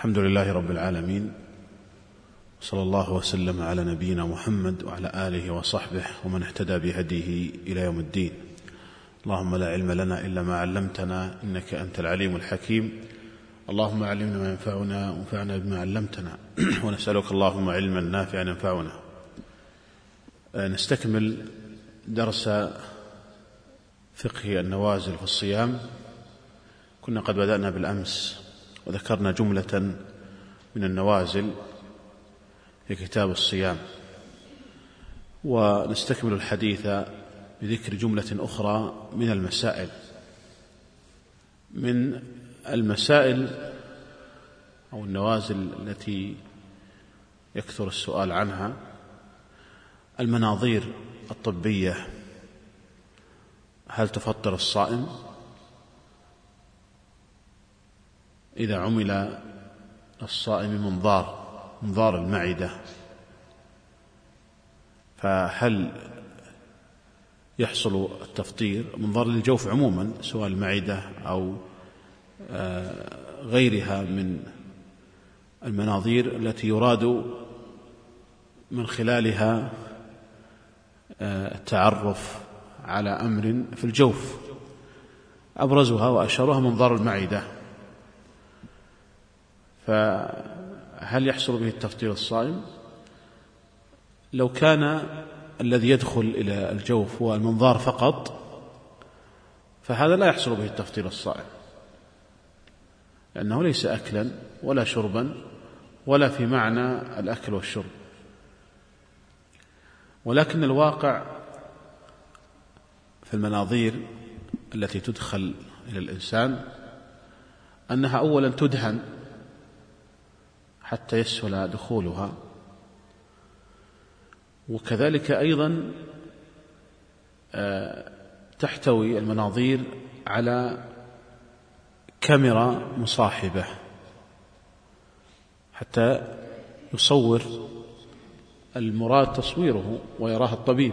الحمد لله رب العالمين، صلى الله وسلم على نبينا محمد وعلى آله وصحبه ومن اهتدى بهديه إلى يوم الدين. اللهم لا علم لنا إلا ما علمتنا إنك أنت العليم الحكيم. اللهم علمنا ما ينفعنا وانفعنا بما علمتنا ونسألك اللهم علما نافعا ينفعنا. نستكمل درس فقه النوازل في الصيام. كنا قد بدأنا بالأمس وذكرنا جملة من النوازل في كتاب الصيام، ونستكمل الحديث بذكر جملة أخرى من المسائل. من المسائل أو النوازل التي يكثر السؤال عنها المناظير الطبية. هل تفطر الصائم إذا عمل الصائم منظار المعدة؟ فهل يحصل التفطير؟ منظار للجوف عموما سواء المعدة أو غيرها من المناظير التي يراد من خلالها التعرف على أمر في الجوف. أبرزها وأشهرها منظار المعدة. فهل يحصل به التفطير الصائم؟ لو كان الذي يدخل إلى الجوف هو المنظار فقط فهذا لا يحصل به التفطير الصائم، لأنه ليس أكلا ولا شربا ولا في معنى الأكل والشرب. ولكن الواقع في المناظير التي تدخل إلى الإنسان أنها أولا تدهن حتى يسهل دخولها، وكذلك أيضا تحتوي المناظير على كاميرا مصاحبة حتى يصور المراد تصويره ويراه الطبيب.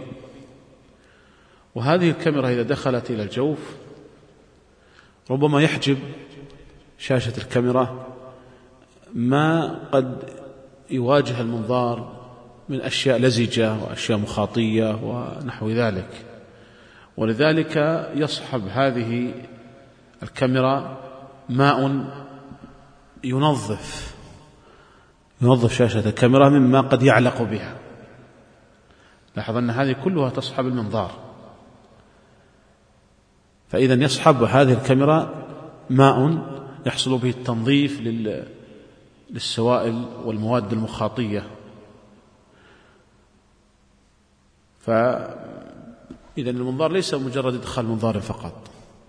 وهذه الكاميرا إذا دخلت إلى الجوف ربما يحجب شاشة الكاميرا ما قد يواجه المنظار من أشياء لزجة وأشياء مخاطية ونحو ذلك. ولذلك يصحب هذه الكاميرا ماء ينظف شاشة الكاميرا مما قد يعلق بها. لاحظ أن هذه كلها تصحب المنظار، فإذا يصحب هذه الكاميرا ماء يحصل به التنظيف للسوائل والمواد المخاطية. فإذا المنظار ليس مجرد إدخال منظار فقط.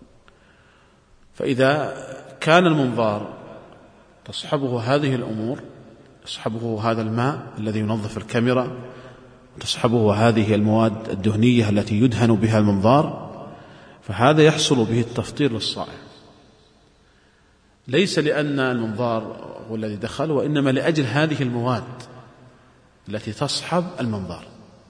فإذا كان المنظار تصحبه هذه الأمور، تصحبه هذا الماء الذي ينظف الكاميرا، تصحبه هذه المواد الدهنية التي يدهن بها المنظار، فهذا يحصل به التفطير للصائم، ليس لأن المنظار هو الذي دخل، وإنما لأجل هذه المواد التي تصحب المنظار.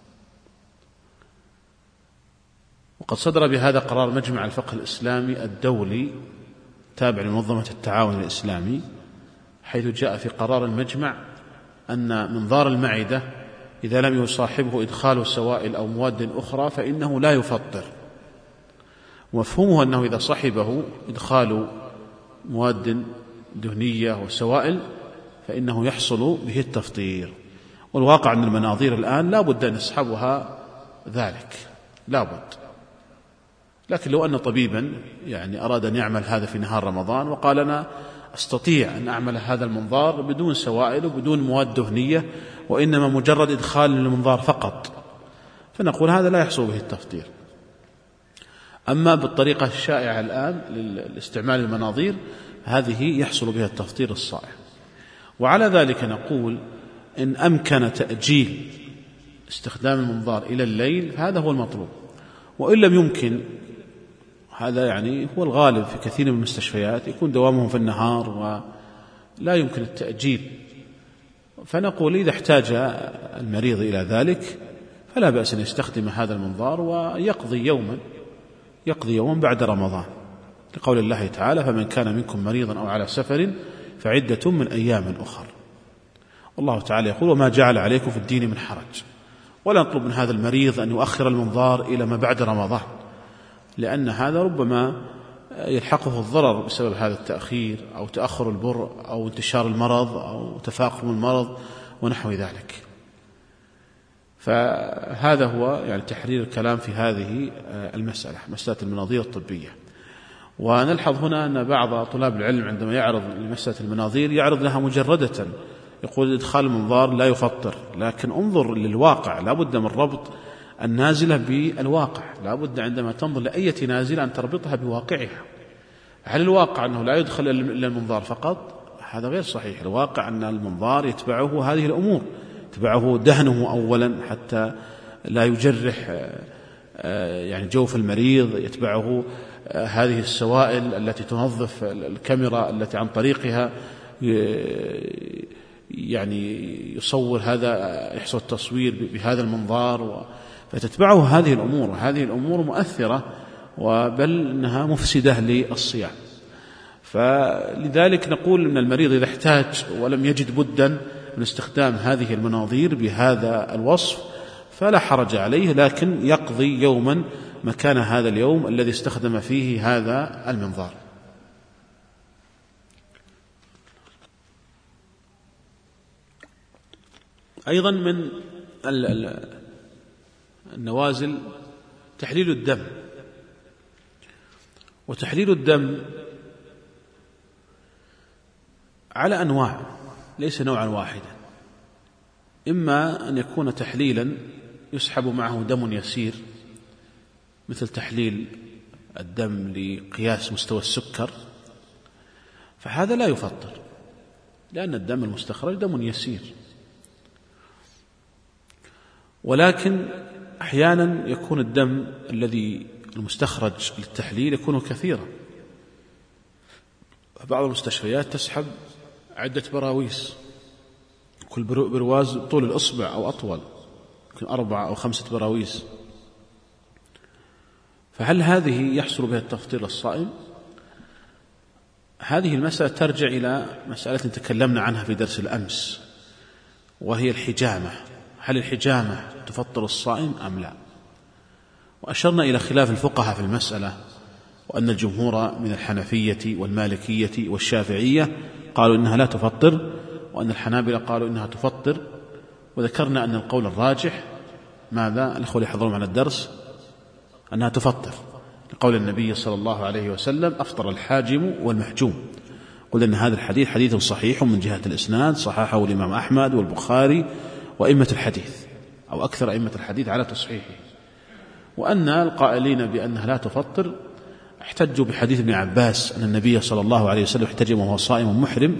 وقد صدر بهذا قرار مجمع الفقه الإسلامي الدولي تابع لمنظمة التعاون الإسلامي، حيث جاء في قرار المجمع أن منظار المعدة إذا لم يصاحبه إدخال سوائل أو مواد أخرى فإنه لا يفطر. ومفهومه أنه إذا صحبه إدخال مواد دهنية وسوائل فإنه يحصل به التفطير. والواقع أن المناظير الآن لا بد أن يصحبها ذلك، لا بد. لكن لو أن طبيبا أراد أن يعمل هذا في نهار رمضان وقال أنا أستطيع أن أعمل هذا المنظار بدون سوائل وبدون مواد دهنية وإنما مجرد إدخال المنظار فقط، فنقول هذا لا يحصل به التفطير. أما بالطريقة الشائعة الآن لاستعمال المناظير هذه يحصل بها التفطير الصائم. وعلى ذلك نقول إن أمكن تأجيل استخدام المنظار إلى الليل فهذا هو المطلوب، وإن لم يمكن، هذا هو الغالب في كثير من المستشفيات يكون دوامهم في النهار ولا يمكن التأجيل، فنقول إذا احتاج المريض إلى ذلك فلا بأس أن يستخدم هذا المنظار ويقضي يوما بعد رمضان، لقول الله تعالى فمن كان منكم مريضا أو على سفر فعدة من أيام أخر. والله تعالى يقول: وما جعل عليكم في الدين من حرج. ولا نطلب من هذا المريض أن يؤخر المنظار إلى ما بعد رمضان، لأن هذا ربما يلحقه الضرر بسبب هذا التأخير أو تأخر البر أو انتشار المرض أو تفاقم المرض ونحو ذلك. فهذا هو يعني تحرير الكلام في هذه المسألة، مسألة المناظير الطبية. ونلحظ هنا أن بعض طلاب العلم عندما يعرض لمسألة المناظير يعرض لها مجردة، يقول إدخال المنظار لا يفطر، لكن انظر للواقع، لا بد من ربط النازلة بالواقع، لا بد عندما تنظر لأية نازلة أن تربطها بواقعها. هل الواقع أنه لا يدخل إلا المنظار فقط؟ هذا غير صحيح. الواقع أن المنظار يتبعه هذه الأمور، يتبعه دهنه أولا حتى لا يجرح يعني جوف المريض، يتبعه هذه السوائل التي تنظف الكاميرا التي عن طريقها يعني يصور هذا، يحصل التصوير بهذا المنظار، فتتبعه هذه الأمور، وهذه الأمور مؤثرة وبل إنها مفسدة للصيام. فلذلك نقول إن المريض إذا احتاج ولم يجد بدا من استخدام هذه المناظير بهذا الوصف فلا حرج عليه، لكن يقضي يوما مكان هذا اليوم الذي استخدم فيه هذا المنظار. أيضا من النوازل تحليل الدم. وتحليل الدم على أنواع، ليس نوعا واحدا. إما أن يكون تحليلا يسحب معه دم يسير، مثل تحليل الدم لقياس مستوى السكر، فهذا لا يفطر لأن الدم المستخرج دم يسير. ولكن أحيانا يكون الدم الذي المستخرج للتحليل يكون كثيرا. بعض المستشفيات تسحب عدة براويز، كل برواز طول الأصبع أو أطول، يمكن 4 أو 5 براويز. فهل هذه يحصل بها التفطير للصائم؟ هذه المسألة ترجع إلى مسألة تكلمنا عنها في درس الأمس، وهي الحجامة. هل الحجامة تفطر الصائم أم لا؟ وأشرنا إلى خلاف الفقهاء في المسألة، وأن الجمهور من الحنفية والمالكية والشافعية قالوا إنها لا تفطر، وأن الحنابلة قالوا إنها تفطر. وذكرنا أن القول الراجح ماذا؟ الأخوة اللي يحضرون معنا الدرس، أنها تفطر، لقول النبي صلى الله عليه وسلم: أفطر الحاجم والمحجوم. قلنا أن هذا الحديث حديث صحيح من جهة الإسناد، صححه الإمام أحمد والبخاري وأئمة الحديث أو أكثر أئمة الحديث على تصحيحه. وأن القائلين بأنها لا تفطر احتجوا بحديث ابن عباس أن النبي صلى الله عليه وسلم احتجم وهو صائم محرم،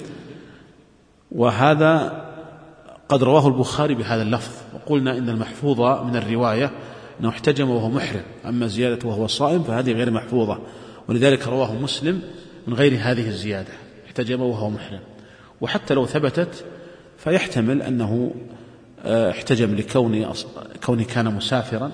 وهذا قد رواه البخاري بهذا اللفظ. وقلنا إن المحفوظة من الرواية أنه احتجم وهو محرم، أما زيادة وهو صائم فهذه غير محفوظة، ولذلك رواه مسلم من غير هذه الزيادة، احتجم وهو محرم. وحتى لو ثبتت فيحتمل أنه احتجم لكونه كان مسافرا،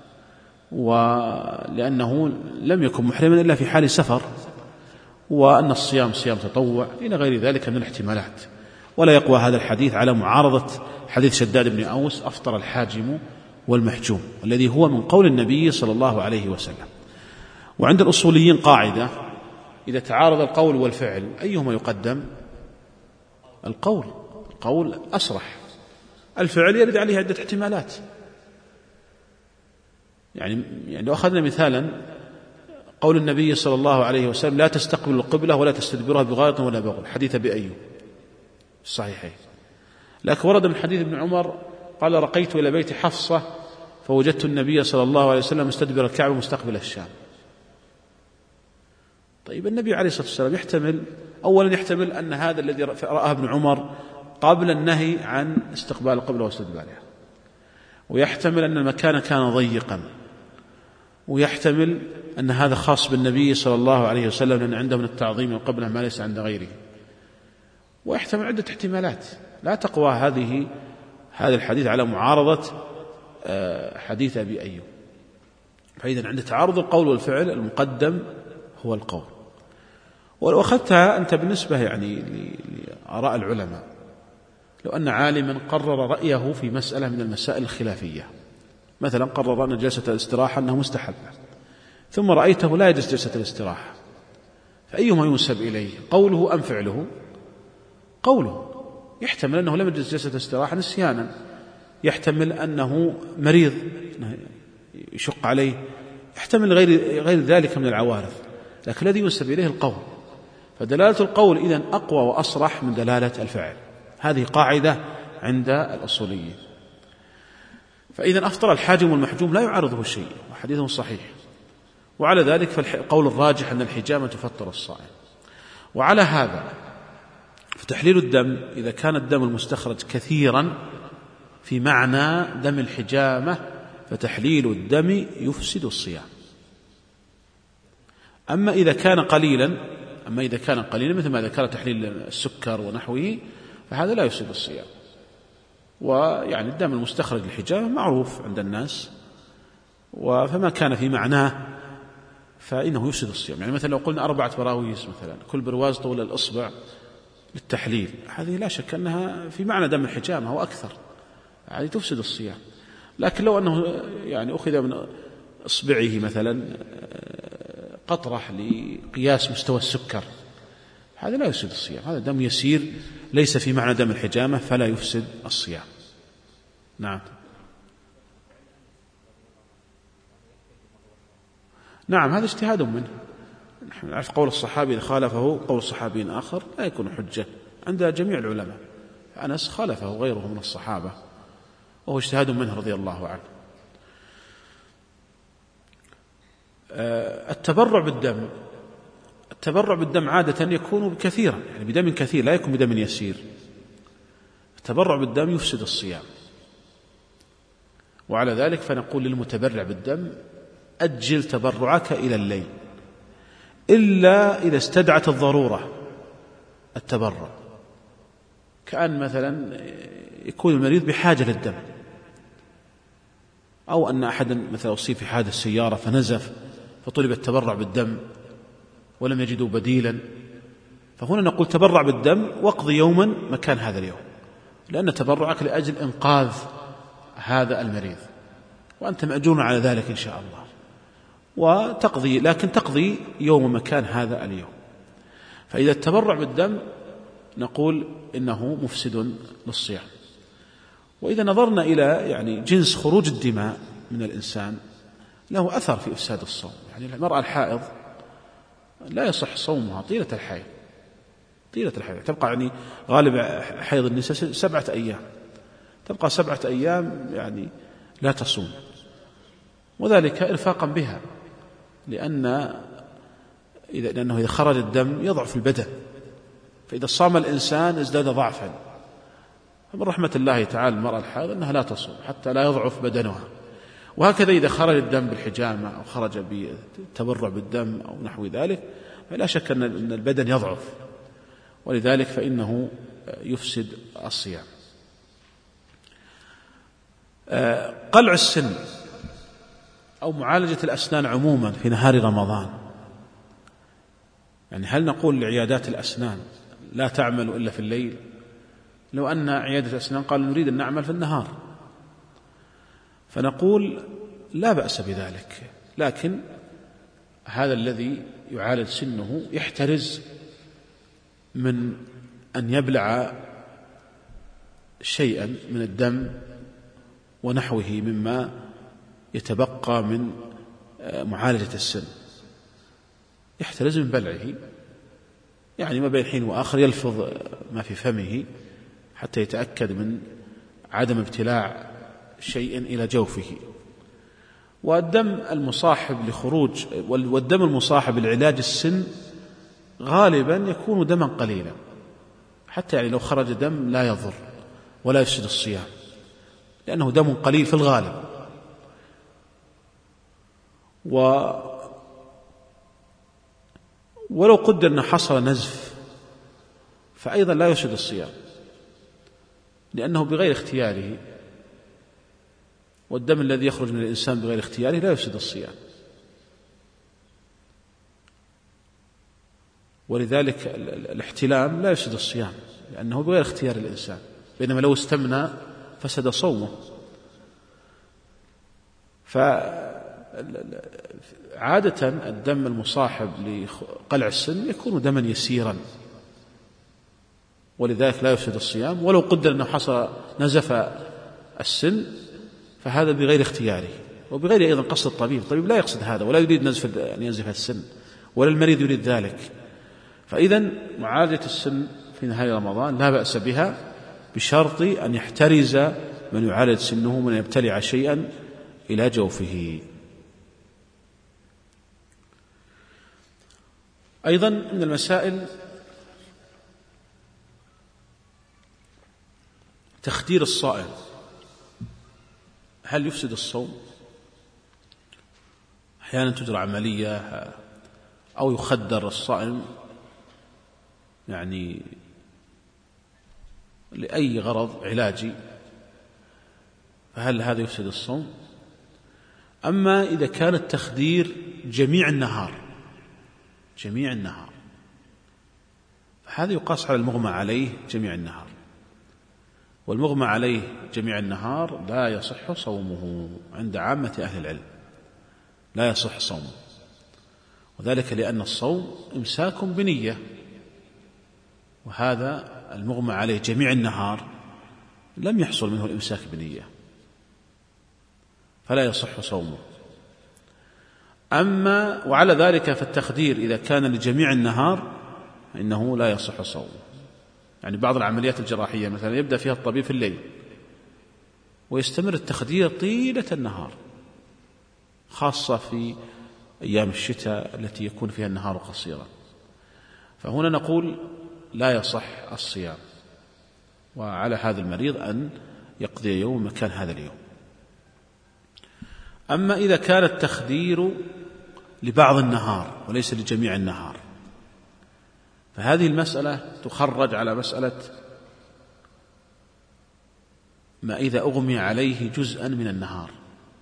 ولأنه لم يكن محرما إلا في حال سفر، وأن الصيام صيام تطوع إلى غير ذلك من الاحتمالات. ولا يقوى هذا الحديث على معارضة حديث شداد بن أوس: أفطر الحاجم والمحجوم، الذي هو من قول النبي صلى الله عليه وسلم. وعند الأصوليين قاعدة: إذا تعارض القول والفعل أيهما يقدم؟ القول أصرح، الفعل يرد عليه عدة احتمالات. يعني لو أخذنا مثالا قول النبي صلى الله عليه وسلم: لا تستقبل القبلة ولا تستدبرها بغائط ولا بغل، حديث بأيوب الصحيحين. لكن ورد من حديث ابن عمر قال: رقيت إلى بيت حفصة فوجدت النبي صلى الله عليه وسلم مستدبر الكعبة مستقبل الشام. طيب النبي عليه الصلاة والسلام يحتمل أن هذا الذي رآه ابن عمر قبل النهي عن استقبال القبلة واستدبارها، ويحتمل أن المكان كان ضيقا، ويحتمل أن هذا خاص بالنبي صلى الله عليه وسلم لأن عنده من التعظيم القبلة ما ليس عند غيره، ويحتمل عدة احتمالات. لا تقوى هذا الحديث على معارضة حديث أبي أيوب. فإذا عند تعارض القول والفعل المقدم هو القول. ولو أخذتها أنت بالنسبة يعني آراء العلماء. لو أن عالما قرر رأيه في مسألة من المسائل الخلافية، مثلا قرر أن جلسة الاستراحة أنه مستحب، ثم رأيته لا يجلس جلسة الاستراحة، فأيهما ينسب إليه، قوله أم فعله؟ قوله. يحتمل أنه لم يجلس جلسة الاستراحة نسيانا، يحتمل أنه مريض يشق عليه، يحتمل غير ذلك من العوارض، لكن الذي ينسب إليه القول. فدلالة القول إذن أقوى وأصرح من دلالة الفعل. هذه قاعدة عند الأصوليين. فإذا أفطر الحاجم والمحجوم لا يعارضه شيء، وحديثه صحيح. وعلى ذلك فالقول الراجح أن الحجامة تفطر الصائم. وعلى هذا فتحليل الدم إذا كان الدم المستخرج كثيرا في معنى دم الحجامة، فتحليل الدم يفسد الصيام. أما إذا كان قليلا مثل ما ذكر تحليل السكر ونحوه، فهذا لا يفسد الصيام. ويعني الدم المستخرج للحجامة معروف عند الناس، فما كان في معناه فإنه يفسد الصيام. يعني مثلا لو قلنا 4 براويز مثلا، كل برواز طول الإصبع للتحليل، هذه لا شك أنها في معنى دم الحجامة أو أكثر، هذه تفسد الصيام. لكن لو أنه يعني أخذ من إصبعه مثلا قطرة لقياس مستوى السكر، هذا لا يفسد الصيام، هذا دم يسير ليس في معنى دم الحجامة، فلا يفسد الصيام. نعم هذا اجتهاد منه. نحن نعرف قول الصحابي إذا خالفه قول صحابي آخر لا يكون حجة عند جميع العلماء. أنس خالفه غيره من الصحابة وهو اجتهاد منه رضي الله عنه. التبرع بالدم عادة يكون كثيرا، يعني بدم كثير، لا يكون بدم يسير. التبرع بالدم يفسد الصيام، وعلى ذلك فنقول للمتبرع بالدم أجل تبرعك إلى الليل، إلا إذا استدعت الضرورة التبرع، كأن مثلا يكون المريض بحاجة للدم، أو أن أحدا مثلا أصيب في حادث سيارة فنزف فطلب التبرع بالدم ولم يجدوا بديلا، فهنا نقول تبرع بالدم واقضي يوما مكان هذا اليوم، لأن تبرعك لأجل إنقاذ هذا المريض، وأنت مأجور على ذلك إن شاء الله، لكن تقضي يوم مكان هذا اليوم. فإذا التبرع بالدم نقول إنه مفسد للصيام. وإذا نظرنا إلى يعني جنس خروج الدماء من الإنسان له أثر في إفساد الصوم. يعني المرأة الحائض لا يصح صومها طيلة الحيض، تبقى يعني غالب حيض النساء 7 أيام، تبقى 7 أيام يعني لا تصوم، وذلك إرفاقا بها، لأنه إذا خرج الدم يضعف البدن، فإذا صام الإنسان ازداد ضعفا. فمن رحمة الله تعالى المرأة الحائض أنها لا تصوم حتى لا يضعف بدنها. وهكذا إذا خرج الدم بالحجامة أو خرج بالتبرع بالدم أو نحو ذلك، فلا شك أن البدن يضعف، ولذلك فإنه يفسد الصيام. قلع السن أو معالجة الأسنان عموما في نهار رمضان، يعني هل نقول لعيادات الأسنان لا تعمل إلا في الليل؟ لو أن عيادة الأسنان قالوا نريد أن نعمل في النهار، فنقول لا بأس بذلك، لكن هذا الذي يعالج سنه يحترز من أن يبلع شيئا من الدم ونحوه مما يتبقى من معالجة السن، يحترز من بلعه، يعني ما بين حين وآخر يلفظ ما في فمه حتى يتأكد من عدم ابتلاع شيء إلى جوفه. والدم المصاحب لعلاج السن غالبا يكون دما قليلا، حتى يعني لو خرج دم لا يضر ولا يفسد الصيام، لأنه دم قليل في الغالب. ولو قدر أن حصل نزف فأيضا لا يفسد الصيام، لأنه بغير اختياره، والدم الذي يخرج من الإنسان بغير اختياره لا يفسد الصيام. ولذلك الاحتلام لا يفسد الصيام، لأنه بغير اختيار الإنسان، بينما لو استمنى فسد صومه. فعادة الدم المصاحب لقلع السن يكون دما يسيرا، ولذلك لا يفسد الصيام، ولو قدر أنه حصل نزف السن فهذا بغير اختياره وبغير أيضا قصد الطبيب لا يقصد هذا ولا يريد أن ينزف السن، ولا المريض يريد ذلك. فإذا معالجة السن في نهاية رمضان لا بأس بها، بشرط أن يحترز من يعالج سنه من يبتلع شيئا إلى جوفه. أيضا من المسائل تخدير الصائم، هل يفسد الصوم؟ أحيانا تجرى عملية أو يخدر الصائم يعني لأي غرض علاجي، فهل هذا يفسد الصوم؟ أما إذا كان التخدير جميع النهار فهذا يقاس على المغمى عليه جميع النهار، والمغمى عليه جميع النهار لا يصح صومه عند عامة أهل العلم، لا يصح صومه، وذلك لأن الصوم إمساك بنية، وهذا المغمى عليه جميع النهار لم يحصل منه الإمساك بنية، فلا يصح صومه. أما وعلى ذلك فالتخدير إذا كان لجميع النهار فإنه لا يصح صومه. يعني بعض العمليات الجراحية مثلا يبدأ فيها الطبيب في الليل ويستمر التخدير طيلة النهار، خاصة في أيام الشتاء التي يكون فيها النهار قصيرا، فهنا نقول لا يصح الصيام، وعلى هذا المريض أن يقضي يوم مكان هذا اليوم. أما إذا كان التخدير لبعض النهار وليس لجميع النهار فهذه المسألة تخرج على مسألة ما إذا أغمي عليه جزءا من النهار،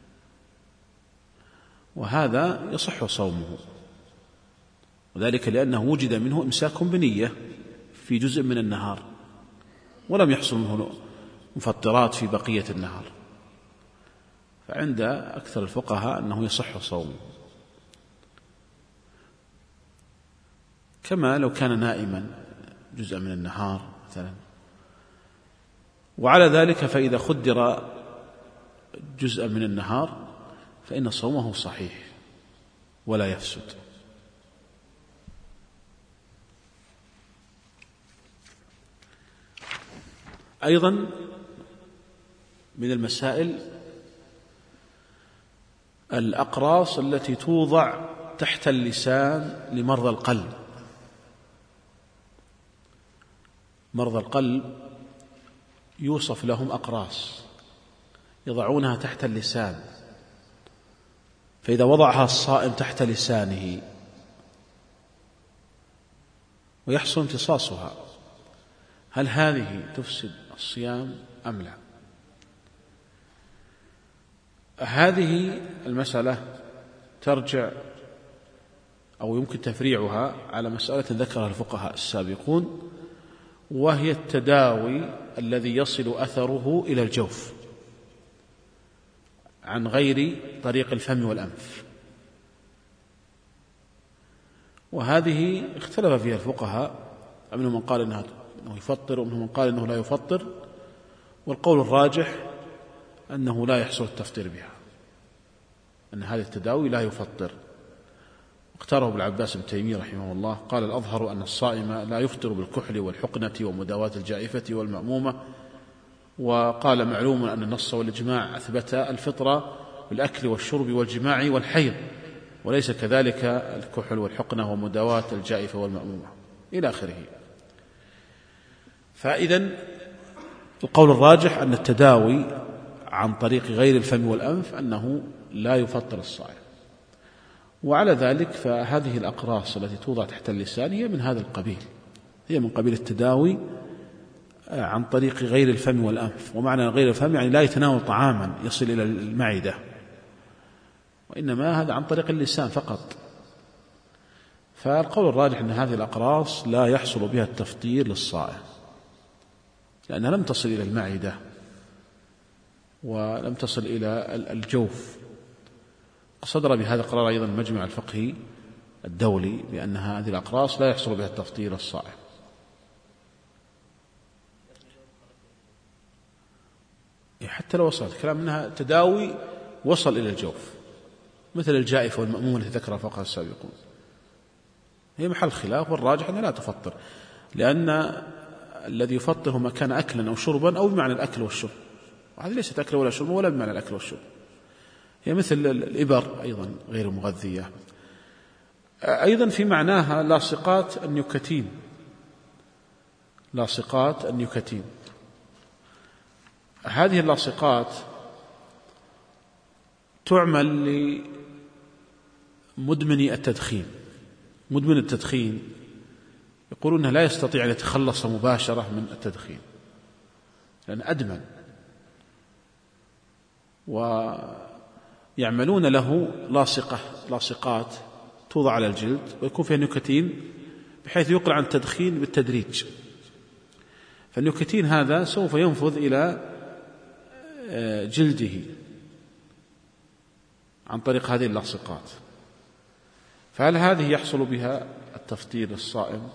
وهذا يصح صومه، وذلك لأنه وجد منه إمساك بنية في جزء من النهار ولم يحصل منه مفطرات في بقية النهار، فعند أكثر الفقهاء أنه يصح صومه، كما لو كان نائما جزء من النهار مثلا. وعلى ذلك فإذا خدر جزء من النهار فإن صومه صحيح ولا يفسد. أيضا من المسائل الأقراص التي توضع تحت اللسان لمرضى القلب. مرضى القلب يوصف لهم أقراص يضعونها تحت اللسان، فإذا وضعها الصائم تحت لسانه ويحصل امتصاصها، هل هذه تفسد الصيام أم لا؟ هذه المسألة ترجع أو يمكن تفريعها على مسألة ذكرها الفقهاء السابقون، وهي التداوي الذي يصل أثره إلى الجوف عن غير طريق الفم والأنف، وهذه اختلف فيها الفقهاء، منهم من قال أنه يفطر ومنهم من قال أنه لا يفطر، والقول الراجح أنه لا يحصل التفطير بها، أن هذا التداوي لا يفطر. اختاره ابن العباس بن تيمية رحمه الله، قال الأظهر أن الصائم لا يفطر بالكحل والحقنة ومداواة الجائفة والمأمومة، وقال معلوم أن النص والإجماع أثبت الفطرة بالأكل والشرب والجماع والحيض، وليس كذلك الكحل والحقنة ومداواة الجائفة والمأمومة إلى آخره. فإذن القول الراجح أن التداوي عن طريق غير الفم والأنف أنه لا يفطر الصائم، وعلى ذلك فهذه الأقراص التي توضع تحت اللسان هي من هذا القبيل، هي من قبيل التداوي عن طريق غير الفم والأنف. ومعنى غير الفم يعني لا يتناول طعاما يصل إلى المعدة، وإنما هذا عن طريق اللسان فقط. فالقول الراجح أن هذه الأقراص لا يحصل بها التفطير للصائم، لأنها لم تصل إلى المعدة ولم تصل إلى الجوف. صدر بهذا القرار أيضا المجمع الفقهي الدولي بأن هذه الأقراص لا يحصل بها التفطير الصائم. حتى لو وصلت كلام أنها تداوي وصل إلى الجوف، مثل الجائفة والمأمومة التي ذكرها الفقهاء السابقون، هي محل خلاف، والراجح أنها لا تفطر، لأن الذي يفطر هو ما كان أكلا أو شربا أو بمعنى الأكل والشرب، وهذه ليست أكل ولا شرب ولا بمعنى الأكل والشرب. هي مثل الإبر أيضا غير مغذية. أيضا في معناها لاصقات النيكوتين، لاصقات النيكوتين. هذه اللاصقات تعمل لمدمني التدخين. مدمن التدخين يقولون أنه لا يستطيع أن يتخلص مباشرة من التدخين لأن أدمن، ويعملون له لاصقات توضع على الجلد ويكون فيها نيكوتين بحيث يقلع عن التدخين بالتدريج. فالنيكوتين هذا سوف ينفذ إلى جلده عن طريق هذه اللاصقات. فهل هذه يحصل بها التفطير الصائم؟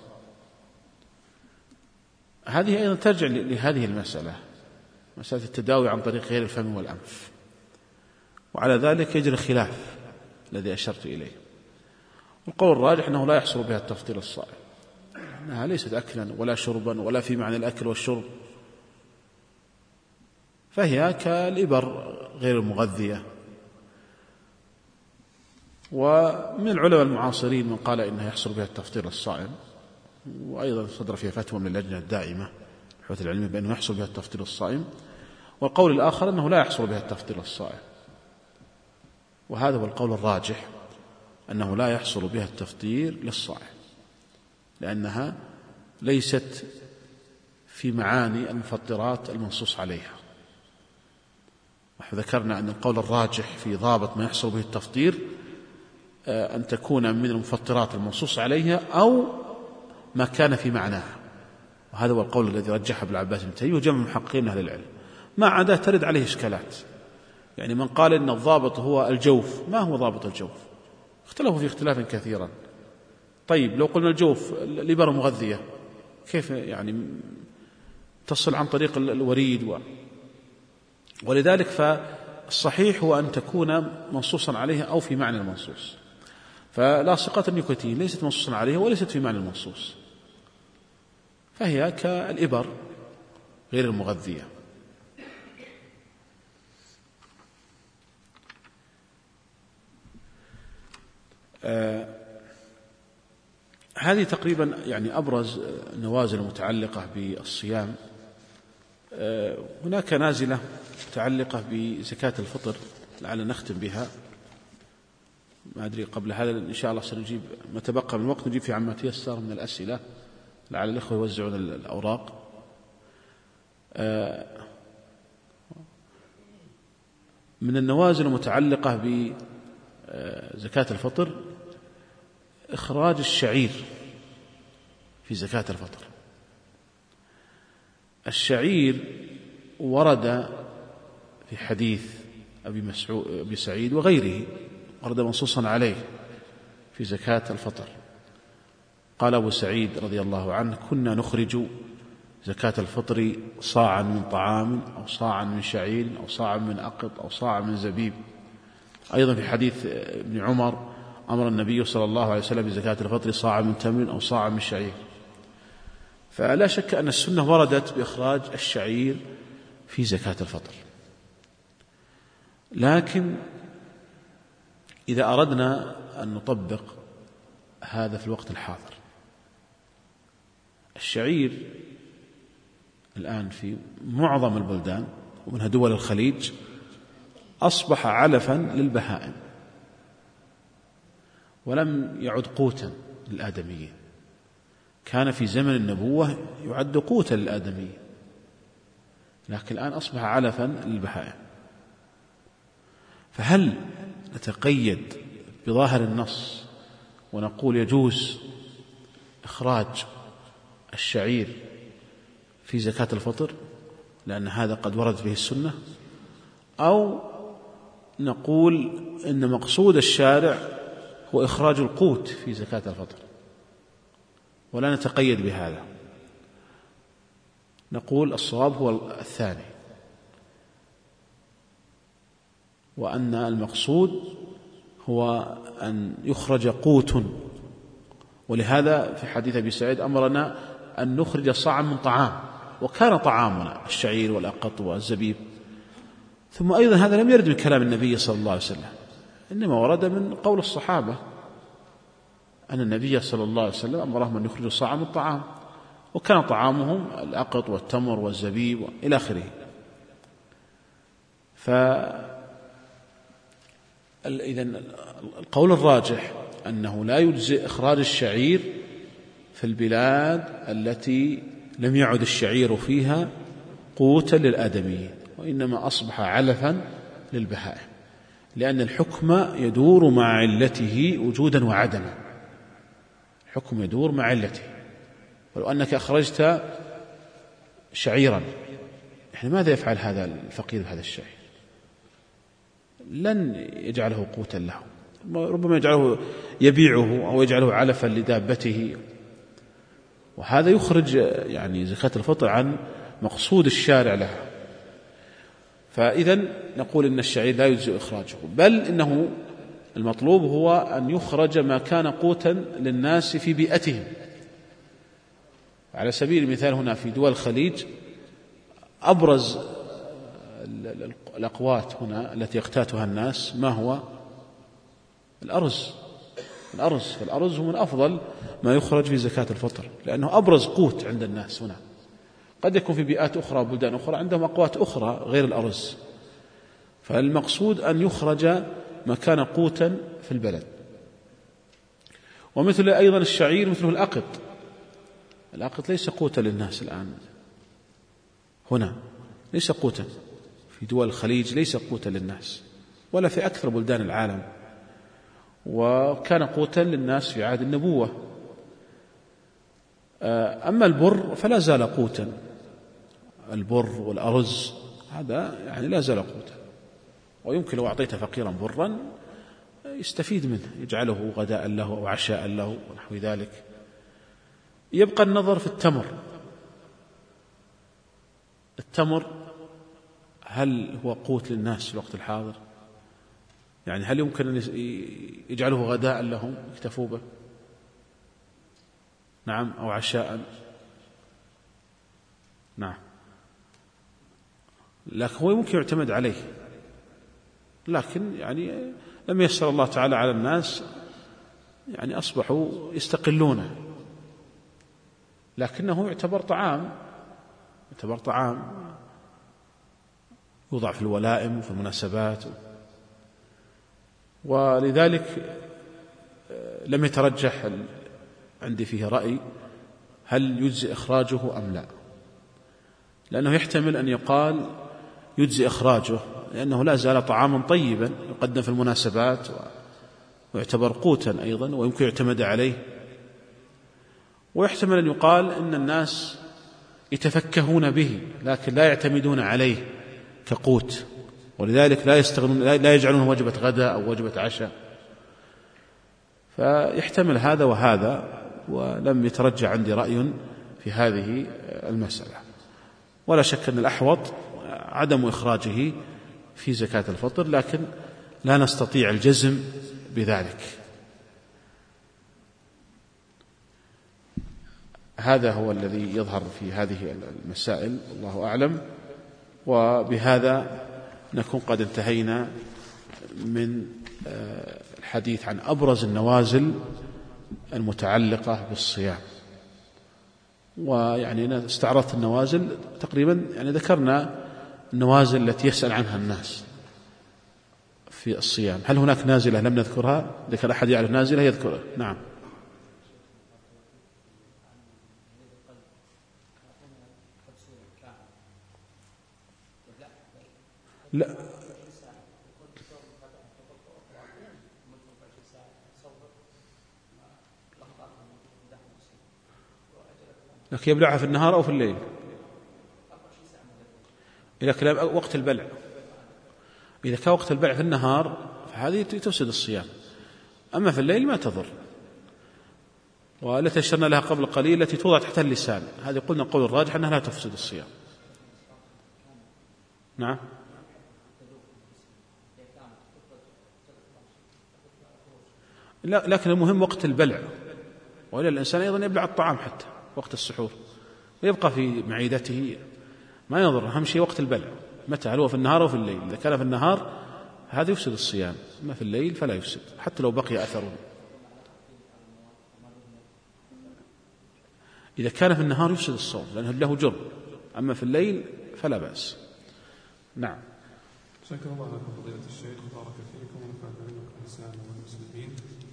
هذه أيضا ترجع لهذه المسألة، مسألة التداوي عن طريق غير الفم والأنف، وعلى ذلك يجري خلاف الذي أشرت إليه. والقول الراجح أنه لا يحصل بها التفطير الصائم، أنها ليست أكلا ولا شربا ولا في معنى الأكل والشرب، فهي كالإبر غير المغذية. ومن العلماء المعاصرين من قال إنها يحصل بها التفطير الصائم، وأيضا صدر فيها فتوى من اللجنة الدائمة البحوث العلمية بأنه يحصل بها التفطير الصائم. والقول الآخر أنه لا يحصل بها التفطير الصائم، وهذا هو القول الراجح، أنه لا يحصل بها التفطير للصائم لأنها ليست في معاني المفطرات المنصوص عليها. ذكرنا أن القول الراجح في ضابط ما يحصل به التفطير أن تكون من المفطرات المنصوص عليها أو ما كان في معناها، وهذا هو القول الذي رجحه ابن العباس بن تيمية وجمع محققين أهل العلم. ما عدا ترد عليه إشكالات، يعني من قال إن الضابط هو الجوف، ما هو ضابط الجوف؟ اختلفوا في اختلافا كثيرا. طيب لو قلنا الجوف الإبر مغذية، كيف يعني تصل عن طريق الوريد ولذلك فالصحيح هو أن تكون منصوصا عليها أو في معنى المنصوص. فلاصقات النيكوتين ليست منصوصا عليها وليست في معنى المنصوص، فهي كالإبر غير المغذية. هذه تقريبا يعني أبرز نوازل متعلقة بالصيام. هناك نازلة متعلقة بزكاة الفطر لعل نختم بها، ما أدري قبل هذا إن شاء الله سنجيب ما تبقى من الوقت، نجيب في عما تيسر من الأسئلة لعل الإخوة يوزعون الأوراق. من النوازل المتعلقة بزكاة الفطر إخراج الشعير في زكاة الفطر. الشعير ورد في حديث أبي سعيد وغيره، ورد منصوصا عليه في زكاة الفطر. قال أبو سعيد رضي الله عنه: كنا نخرج زكاة الفطر صاعا من طعام أو صاعا من شعير أو صاعا من أقط أو صاعا من زبيب. أيضا في حديث ابن عمر أمر النبي صلى الله عليه وسلم بزكاة الفطر صاعا من تمر أو صاعا من شعير. فلا شك أن السنة وردت بإخراج الشعير في زكاة الفطر، لكن إذا أردنا أن نطبق هذا في الوقت الحاضر، الشعير الآن في معظم البلدان ومنها دول الخليج أصبح علفا للبهائم ولم يعد قوتا للآدميين. كان في زمن النبوة يعد قوتا للآدميين، لكن الآن أصبح علفا للبهائم. فهل نتقيد بظاهر النص ونقول يجوز إخراج الشعير في زكاة الفطر لأن هذا قد ورد به السنة، أو نقول إن مقصود الشارع هو إخراج القوت في زكاة الفطر ولا نتقيد بهذا. نقول الصواب هو الثاني، وأن المقصود هو أن يخرج قوت. ولهذا في حديث أبي سعيد أمرنا أن نخرج صاعا من طعام، وكان طعامنا الشعير والأقط والزبيب. ثم أيضا هذا لم يرد من كلام النبي صلى الله عليه وسلم، إنما ورد من قول الصحابة أن النبي صلى الله عليه وسلم أمرهم أن يخرجوا صاعا من طعام، وكان طعامهم الأقط والتمر والزبيب إلى آخره. إذن القول الراجح أنه لا يجزئ إخراج الشعير في البلاد التي لم يعد الشعير فيها قوتا للآدميين، وإنما أصبح علفا للبهائم، لأن الحكم يدور مع علته وجودا وعدما. الحكم يدور مع علته. ولو أنك أخرجت شعيرا، ماذا يفعل هذا الفقير بهذا الشعير؟ لن يجعله قوتا له، ربما يجعله يبيعه أو يجعله علفا لدابته، وهذا يخرج زكاة الفطر عن مقصود الشارع لها. فإذا نقول إن الشعير لا يجزئ إخراجه، بل إنه المطلوب هو أن يخرج ما كان قوتا للناس في بيئتهم. على سبيل المثال هنا في دول الخليج أبرز الأقوات هنا التي يقتاتها الناس ما هو؟ الأرز. فالأرز هو من أفضل ما يخرج في زكاة الفطر، لأنه أبرز قوت عند الناس هنا. قد يكون في بيئات أخرى وبلدان أخرى عندهم أقوات أخرى غير الأرز، فالمقصود أن يخرج ما كان قوتا في البلد. ومثل أيضا الشعير مثله الأقط ليس قوتا للناس الآن هنا، ليس قوتا في دول الخليج، ليس قوتا للناس ولا في أكثر بلدان العالم، وكان قوتا للناس في عهد النبوة. أما البر فلا زال قوتا، البر والأرز هذا لا زال قوتا، ويمكن لو أعطيت فقيرا برا يستفيد منه، يجعله غداء له أو عشاء له ونحو ذلك. يبقى النظر في التمر هل هو قوت للناس في الوقت الحاضر؟ هل يمكن أن يجعله غداء لهم يكتفوا به؟ نعم، أو عشاء؟ نعم، لكن هو يمكن يعتمد عليه، لكن لم ييسر الله تعالى على الناس، أصبحوا يستقلونه، لكنه يعتبر طعام يوضع في الولائم وفي المناسبات، ولذلك لم يترجح عندي فيه رأي هل يجزي إخراجه أم لا، لأنه يحتمل أن يقال يجزي إخراجه لأنه لا زال طعاما طيبا يقدم في المناسبات ويعتبر قوتا أيضا ويمكن يعتمد عليه، ويحتمل أن يقال إن الناس يتفكهون به لكن لا يعتمدون عليه كقوت، ولذلك لا يجعلونه وجبة غداء أو وجبة عشاء. فيحتمل هذا وهذا، ولم يترجع عندي رأي في هذه المسألة. ولا شك أن الأحوط عدم إخراجه في زكاة الفطر، لكن لا نستطيع الجزم بذلك. هذا هو الذي يظهر في هذه المسائل، والله أعلم. وبهذا نكون قد انتهينا من الحديث عن أبرز النوازل المتعلقة بالصيام. أنا استعرضت النوازل تقريبا، ذكرنا النوازل التي يسأل عنها الناس في الصيام. هل هناك نازلة لم نذكرها؟ ذكر أحد يعرف نازلة يذكرها؟ نعم. لا، لكن يبلعها في النهار أو في الليل؟ إذا كان وقت البلع، إذا كان وقت البلع في النهار فهذه تفسد الصيام، أما في الليل ما تضر. والتي أشرنا لها قبل قليل التي توضع تحت اللسان، هذه قلنا قول الراجح أنها لا تفسد الصيام. نعم. لا، لكن المهم وقت البلع، وإلا الإنسان أيضا يبلع الطعام حتى وقت السحور ويبقى في معدته، ما يضر، أهم شيء وقت البلع متى، هل هو في النهار أو في الليل. إذا كان في النهار هذا يفسد الصيام، أما في الليل فلا يفسد حتى لو بقي أثره. إذا كان في النهار يفسد الصوم لأنه له جرم، أما في الليل فلا بأس. نعم. شكر الله لكم فضيلة الشيخ، بارك فيكم ونفعنا منكم الإنسان والمسلمين.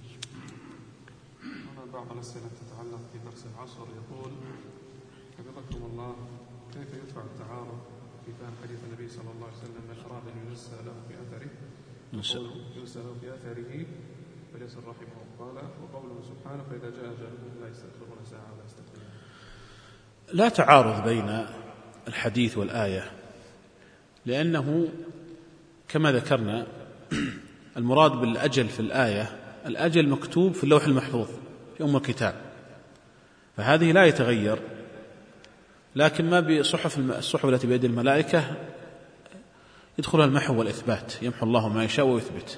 هنا بعض الأسئلة تتعلق في درس العصر، يقول حفظكم الله: كيف يدفع التعارض في فهم حديث النبي صلى الله عليه وسلم: من أراد أن ينسى له في أثره ينسى له في أثره فليصل رحمه، قال وقوله سبحانه: فإذا جاء أجلهم لا يستأخرون ساعة ولا يستقدمون. لا تعارض بين الحديث والآية، لأنه كما ذكرنا المراد بالأجل في الآية الأجل مكتوب في اللوح المحفوظ في أم الكتاب، فهذه لا يتغير. لكن ما الصحف التي بيد الملائكة يدخلها المحو والإثبات، يمحو الله ما يشاء ويثبت.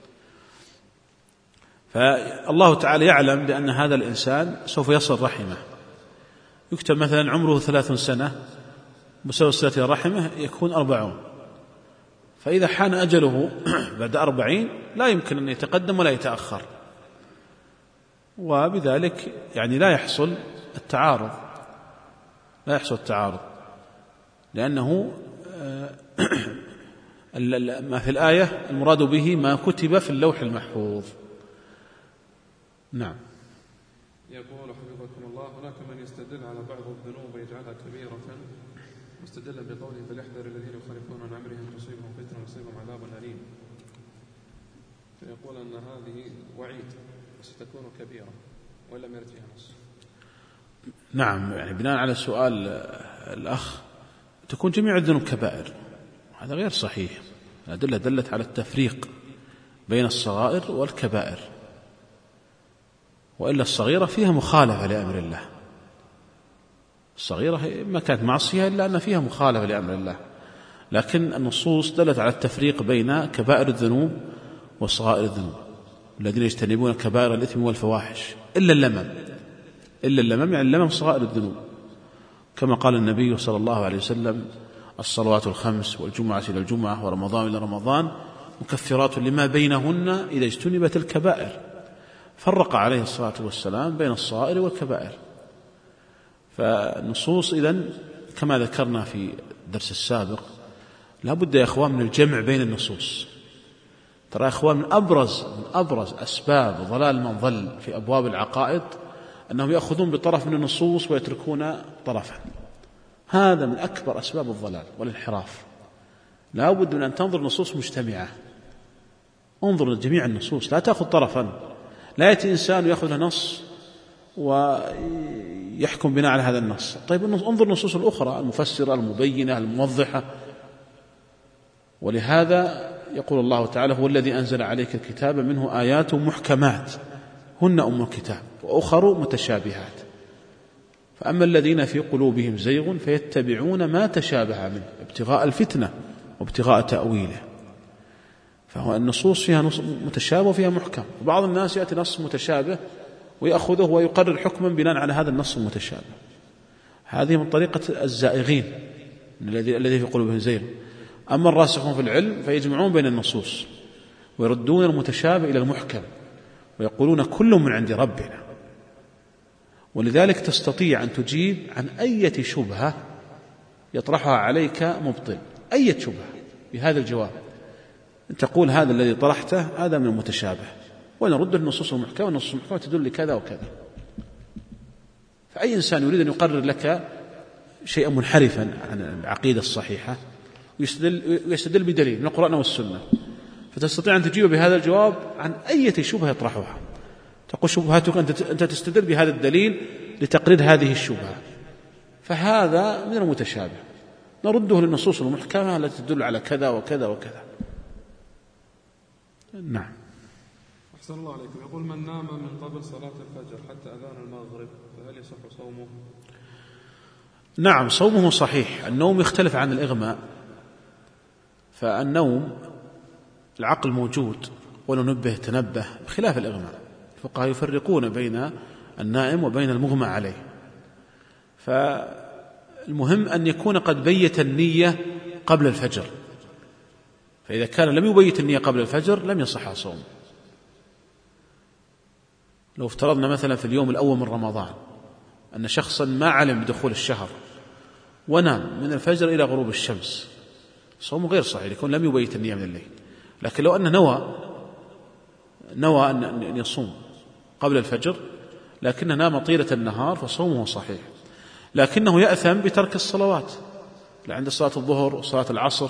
فالله تعالى يعلم بأن هذا الإنسان سوف يصل رحمه، يكتب مثلا عمره 30 سنة، مساوي صلة رحمه يكون 40، فإذا حان أجله بعد 40 لا يمكن أن يتقدم ولا يتأخر، وبذلك يعني لا يحصل التعارض، لأنه ما في الآية المراد به ما كتب في اللوح المحفوظ. نعم. يقول حفظكم الله: هناك من يستدل على بعض الذنوب ويجعلها كبيرة مستدلا بقوله: فليحذر الذين يخالفون عن أمره أن تصيبهم فتنة ويصيبهم عذاب أليم، فيقول أن هذه وعيد ستكون كبيرة ولم يرد فيها نص. نعم، يعني بناء على سؤال الأخ تكون جميع الذنوب كبائر، هذا غير صحيح. الأدلة دلت على التفريق بين الصغائر والكبائر، وإلا الصغيرة فيها مخالفة لأمر الله، الصغيرة ما كانت معصية إلا أن فيها مخالفة لأمر الله، لكن النصوص دلت على التفريق بين كبائر الذنوب وصغائر الذنوب، الذين يجتنبون كبائر الإثم والفواحش إلا اللمم، يعني اللمم صغائر الذنوب، كما قال النبي صلى الله عليه وسلم: الصلوات الخمس والجمعة إلى الجمعة ورمضان إلى رمضان مكفرات لما بينهن إذا اجتنبت الكبائر، فرق عليه الصلاة والسلام بين الصغائر والكبائر. فالنصوص إذن كما ذكرنا في الدرس السابق لا بد يا أخوان من الجمع بين النصوص. ترى يا أخوان من أبرز أسباب ضلال من ضل في أبواب العقائد أنهم يأخذون بطرف من النصوص ويتركون طرفا، هذا من أكبر أسباب الضلال والانحراف. لا بد من أن تنظر نصوص مجتمعة، انظر لجميع النصوص، لا تأخذ طرفا. لا يأتي إنسان يأخذ نص ويحكم بناء على هذا النص. طيب انظر النصوص الأخرى المفسرة المبينة الموضحة. ولهذا يقول الله تعالى: هو الذي أنزل عليك الكتاب منه آيات محكمات هن أم الكتاب وأخر متشابهات، فأما الذين في قلوبهم زيغ فيتبعون ما تشابه منه ابتغاء الفتنة وابتغاء تأويله. فهو النصوص فيها نص متشابه وفيها محكم، وبعض الناس يأتي نص متشابه ويأخذه ويقرر حكما بناء على هذا النص المتشابه. هذه من طريقة الزائغين الذي في قلوبهم زيغ. أما الراسخون في العلم فيجمعون بين النصوص ويردون المتشابه إلى المحكم ويقولون كل من عند ربنا. ولذلك تستطيع أن تجيب عن أي شبهة يطرحها عليك مبطل، أي شبهة بهذا الجواب، تقول هذا الذي طرحته هذا من المتشابه، ونرد النصوص المحكمة، والنصوص المحكمة تدل لكذا وكذا. فأي إنسان يريد أن يقرر لك شيئا منحرفا عن العقيدة الصحيحة ويستدل بدليل من القرآن والسنة، فتستطيع أن تجيب بهذا الجواب عن أي شبهة يطرحها. تقول شبهاتك أنت تستدل بهذا الدليل لتقرير هذه الشبهة، فهذا من المتشابه، نرده للنصوص المحكمة التي تدل على كذا وكذا وكذا. نعم. أحسن الله عليكم. يقول: من نام من قبل صلاة الفجر حتى أذان المغرب فهل يصح صومه؟ نعم، صومه صحيح. النوم يختلف عن الإغماء، فالنوم العقل موجود وننبه تنبه بخلاف الإغماء. الفقهاء يفرقون بين النائم وبين المغمى عليه، فالمهم أن يكون قد بيت النية قبل الفجر، فإذا كان لم يبيت النية قبل الفجر لم يصح صوم. لو افترضنا مثلا في اليوم الأول من رمضان أن شخصا ما علم بدخول الشهر ونام من الفجر إلى غروب الشمس، صومه غير صحيح، يكون لم يبيت النية من الليل. لكن لو أنه نوى أن يصوم قبل الفجر لكنه نام طيلة النهار فصومه صحيح، لكنه يأثم بترك الصلوات. عند صلاة الظهر وصلاة العصر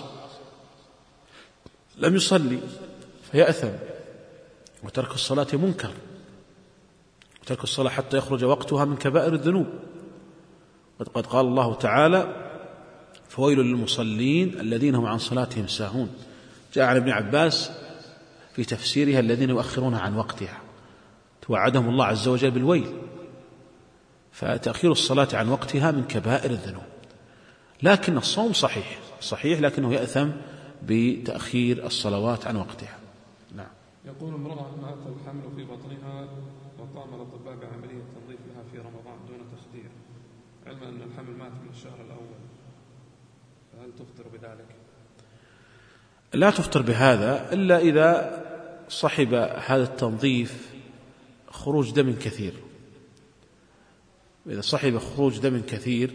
لم يصلي فيأثم، وترك الصلاة منكر، وترك الصلاة حتى يخرج وقتها من كبائر الذنوب. قد قال الله تعالى: فويل للمصلين الذين هم عن صلاتهم ساهون. جاء عن ابن عباس في تفسيرها: الذين يؤخرون عن وقتها، توعدهم الله عز وجل بالويل. فتأخير الصلاة عن وقتها من كبائر الذنوب، لكن الصوم صحيح لكنه يأثم بتأخير الصلوات عن وقتها. نعم. يقول: امرأة مات الحمل في بطنها وقام الأطباء بعملية تنظيف لها في رمضان دون تخدير، علما أن الحمل مات من الشهر الأول، فهل تفطر بذلك؟ لا تفطر بهذا إلا إذا صحب هذا التنظيف خروج دم كثير. إذا صحب خروج دم كثير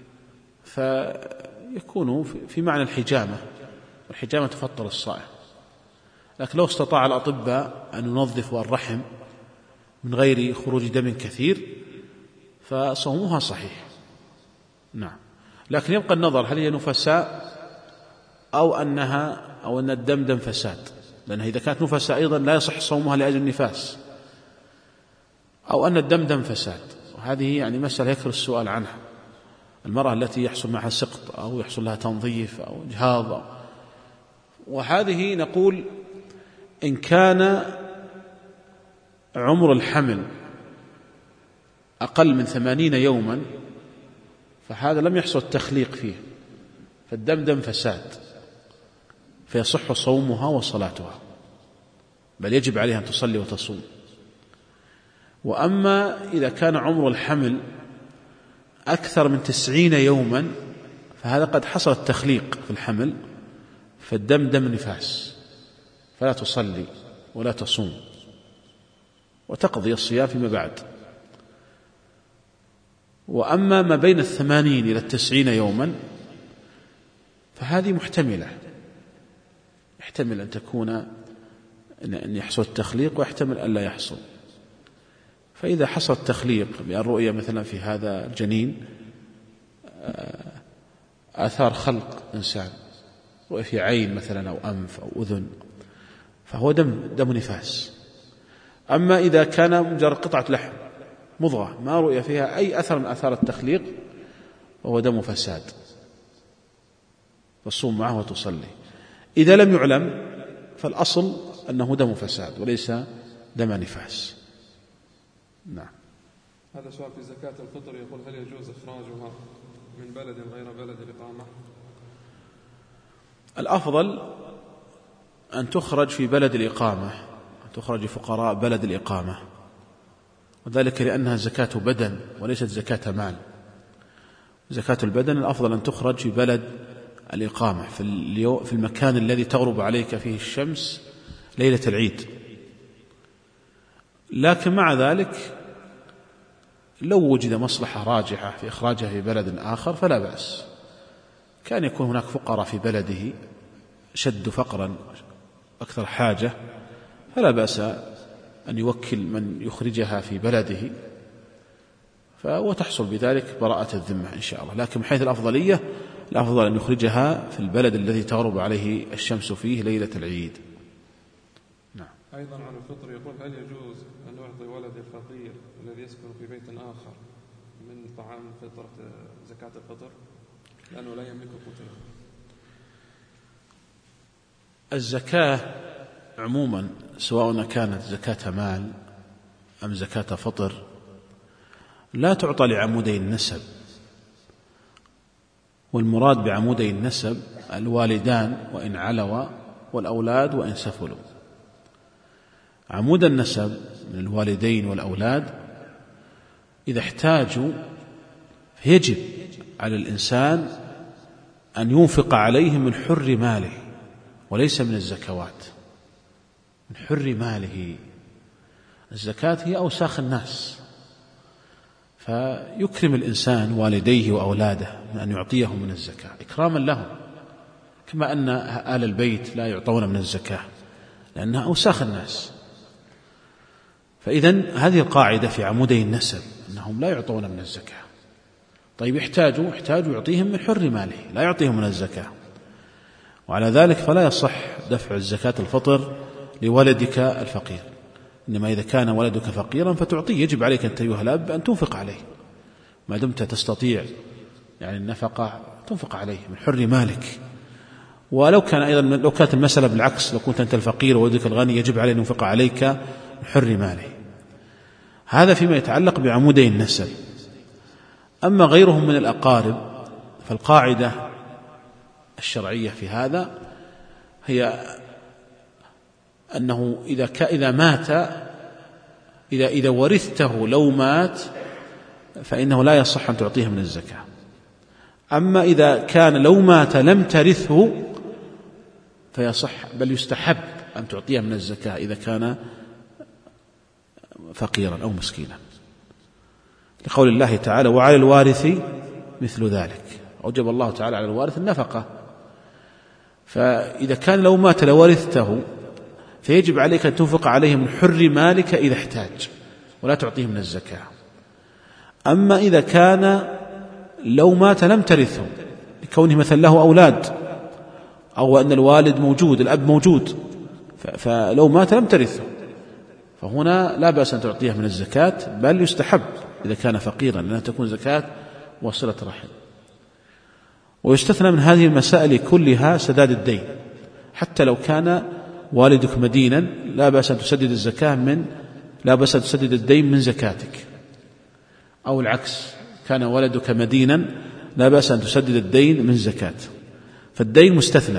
فيكون في معنى الحجامة، والحجامة تفطر الصائم. لكن لو استطاع الأطباء أن ينظفوا الرحم من غير خروج دم كثير فصومها صحيح. نعم. لكن يبقى النظر هل هي نفساء أو أن الدم دم فساد، لأنها إذا كانت نفساء أيضا لا يصح صومها لأجل النفاس، أو أن الدم دم فساد، وهذه يعني مسألة يكثر السؤال عنها. المرأة التي يحصل معها سقط أو يحصل لها تنظيف أو إجهاض، وهذه نقول إن كان عمر الحمل أقل من 80 يوما فهذا لم يحصل التخليق فيه، فالدم دم فساد، فيصح صومها وصلاتها، بل يجب عليها أن تصلي وتصوم. وأما إذا كان عمر الحمل أكثر من 90 يوما فهذا قد حصل التخليق في الحمل، فالدم دم نفاس، فلا تصلي ولا تصوم وتقضي الصيام فيما بعد. وأما ما بين 80 إلى 90 يوما فهذه محتمل أن تكون أن يحصل التخليق، ويحتمل أن لا يحصل. فإذا حصل التخليق بأن رؤية مثلا في هذا الجنين آثار خلق إنسان، رؤية في عين مثلا أو أنف أو أذن، فهو دم نفاس. أما إذا كان مجرد قطعة لحم مضغة ما رؤية فيها أي أثر من آثار التخليق فهو دم فساد، تصوم معه وتصلي. إذا لم يعلم فالأصل أنه دم فساد وليس دم نفاس. نعم. هذا سؤال في زكاة الفطر، يقول: هل يجوز إخراجها من بلد غير بلد الإقامة؟ الأفضل أن تخرج في بلد الإقامة، أن تخرج فقراء بلد الإقامة، وذلك لأنها زكاة بدن وليست زكاة مال. زكاة البدن الأفضل أن تخرج في بلد الإقامة، في المكان الذي تغرب عليك فيه الشمس ليلة العيد. لكن مع ذلك لو وجد مصلحة راجحة في إخراجها في بلد آخر فلا بأس. كان يكون هناك فقراء في بلده شد فقرا أكثر حاجة، فلا بأس أن يوكل من يخرجها في بلده، وتحصل بذلك براءة الذمة إن شاء الله. لكن من حيث الأفضلية الأفضل أن يخرجها في البلد الذي تغرب عليه الشمس فيه ليلة العيد. نعم. أيضا عن الفطر يقول: هل يجوز أن نعطي ولد الفقير الذي يسكن في بيت آخر من طعام فطرة زكاة الفطر؟ لأنه لا يملك قوته. الزكاة عموما سواء كانت زكاة مال أم زكاة فطر لا تعطى لعمودي النسب، والمراد بعمودي النسب الوالدان وإن علوا والأولاد وإن سفلوا. عمود النسب من الوالدين والأولاد إذا احتاجوا يجب على الإنسان أن ينفق عليهم من حر ماله وليس من الزكوات، من حر ماله. الزكاة هي أوساخ الناس، فيكرم الإنسان والديه وأولاده من أن يعطيهم من الزكاة إكراما لهم، كما أن آل البيت لا يعطون من الزكاة لأنها أوساخ الناس. فإذن هذه القاعدة في عمودي النسب أنهم لا يعطون من الزكاة. طيب يحتاجوا يعطيهم من حر ماله، لا يعطيهم من الزكاة. وعلى ذلك فلا يصح دفع الزكاة الفطر لولدك الفقير، إنما إذا كان ولدك فقيرا فتعطيه، يجب عليك أنت أيها الأب أن تنفق عليه ما دمت تستطيع يعني النفقة، تنفق عليه من حر مالك. ولو كان أيضا لو كانت المسألة بالعكس، لو كنت أنت الفقير وولدك الغني يجب عليه أن ينفق عليك من حر ماله. هذا فيما يتعلق بعمودي النسب. أما غيرهم من الأقارب فالقاعدة الشرعية في هذا هي أنه إذا مات، إذا ورثته لو مات فإنه لا يصح أن تعطيه من الزكاة. أما إذا كان لو مات لم ترثه فيصح، بل يستحب أن تعطيه من الزكاة إذا كان فقيرا أو مسكينا، لقول الله تعالى: وعلى الوارث مثل ذلك. أوجب الله تعالى على الوارث النفقة، فإذا كان لو مات لورثته فيجب عليك أن تنفق عليه من حر مالك إذا احتاج ولا تعطيه من الزكاة. أما إذا كان لو مات لم ترثه لكونه مثل له أولاد أو أن الوالد موجود الأب موجود، فلو مات لم ترثه، فهنا لا بأس أن تعطيه من الزكاة، بل يستحب إذا كان فقيرا لأنها تكون زكاة وصلة رحم. ويستثنى من هذه المسائل كلها سداد الدين، حتى لو كان والدك مدينا لا بأس أن تسدد الزكاة لا بأس أن تسدد الدين من زكاتك، أو العكس، كان ولدك مدينا لا بأس أن تسدد الدين من زكاة. فالدين مستثنى،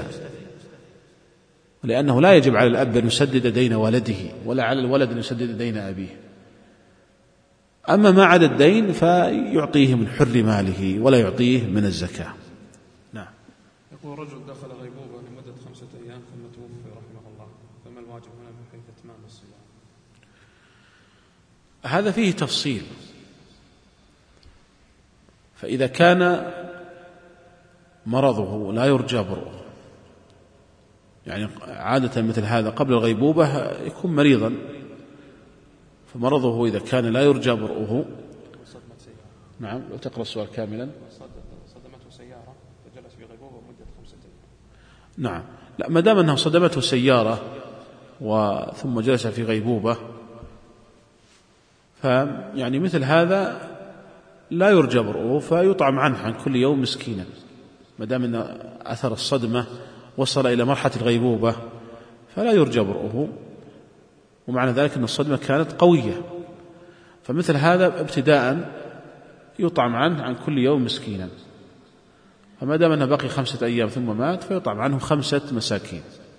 لأنه لا يجب على الأب أن يسدد دين ولده ولا على الولد أن يسدد دين أبيه. أما ما عدا الدين فيعطيه من حر ماله ولا يعطيه من الزكاة. نعم. يقول رجل دخل غيبوبة لمدة 5 أيام ثم توفي رحمه الله، فما الواجب هنا من حيث إتمام الصيام؟ هذا فيه تفصيل. فإذا كان مرضه لا يرجى برؤه، يعني عادة مثل هذا قبل الغيبوبة يكون مريضا، فمرضه إذا كان لا يرجى برؤه. نعم، لو تقرأ السؤال كاملا. صدمته سيارة فجلس في غيبوبة مدة 5 أيام. نعم، لا، ما دام أنه صدمته سيارة ثم جلس في غيبوبة، فيعني مثل هذا لا يرجى برؤه، فيطعم عنه عن كل يوم مسكينا، ما دام أن أثر الصدمة وصل إلى مرحلة الغيبوبة فلا يرجى برؤه، ومعنى ذلك أن الصدمة كانت قوية، فمثل هذا ابتداء يطعم عنه عن كل يوم مسكينا، فما دام أنه بقي 5 أيام ثم مات فيطعم عنه 5 مساكين.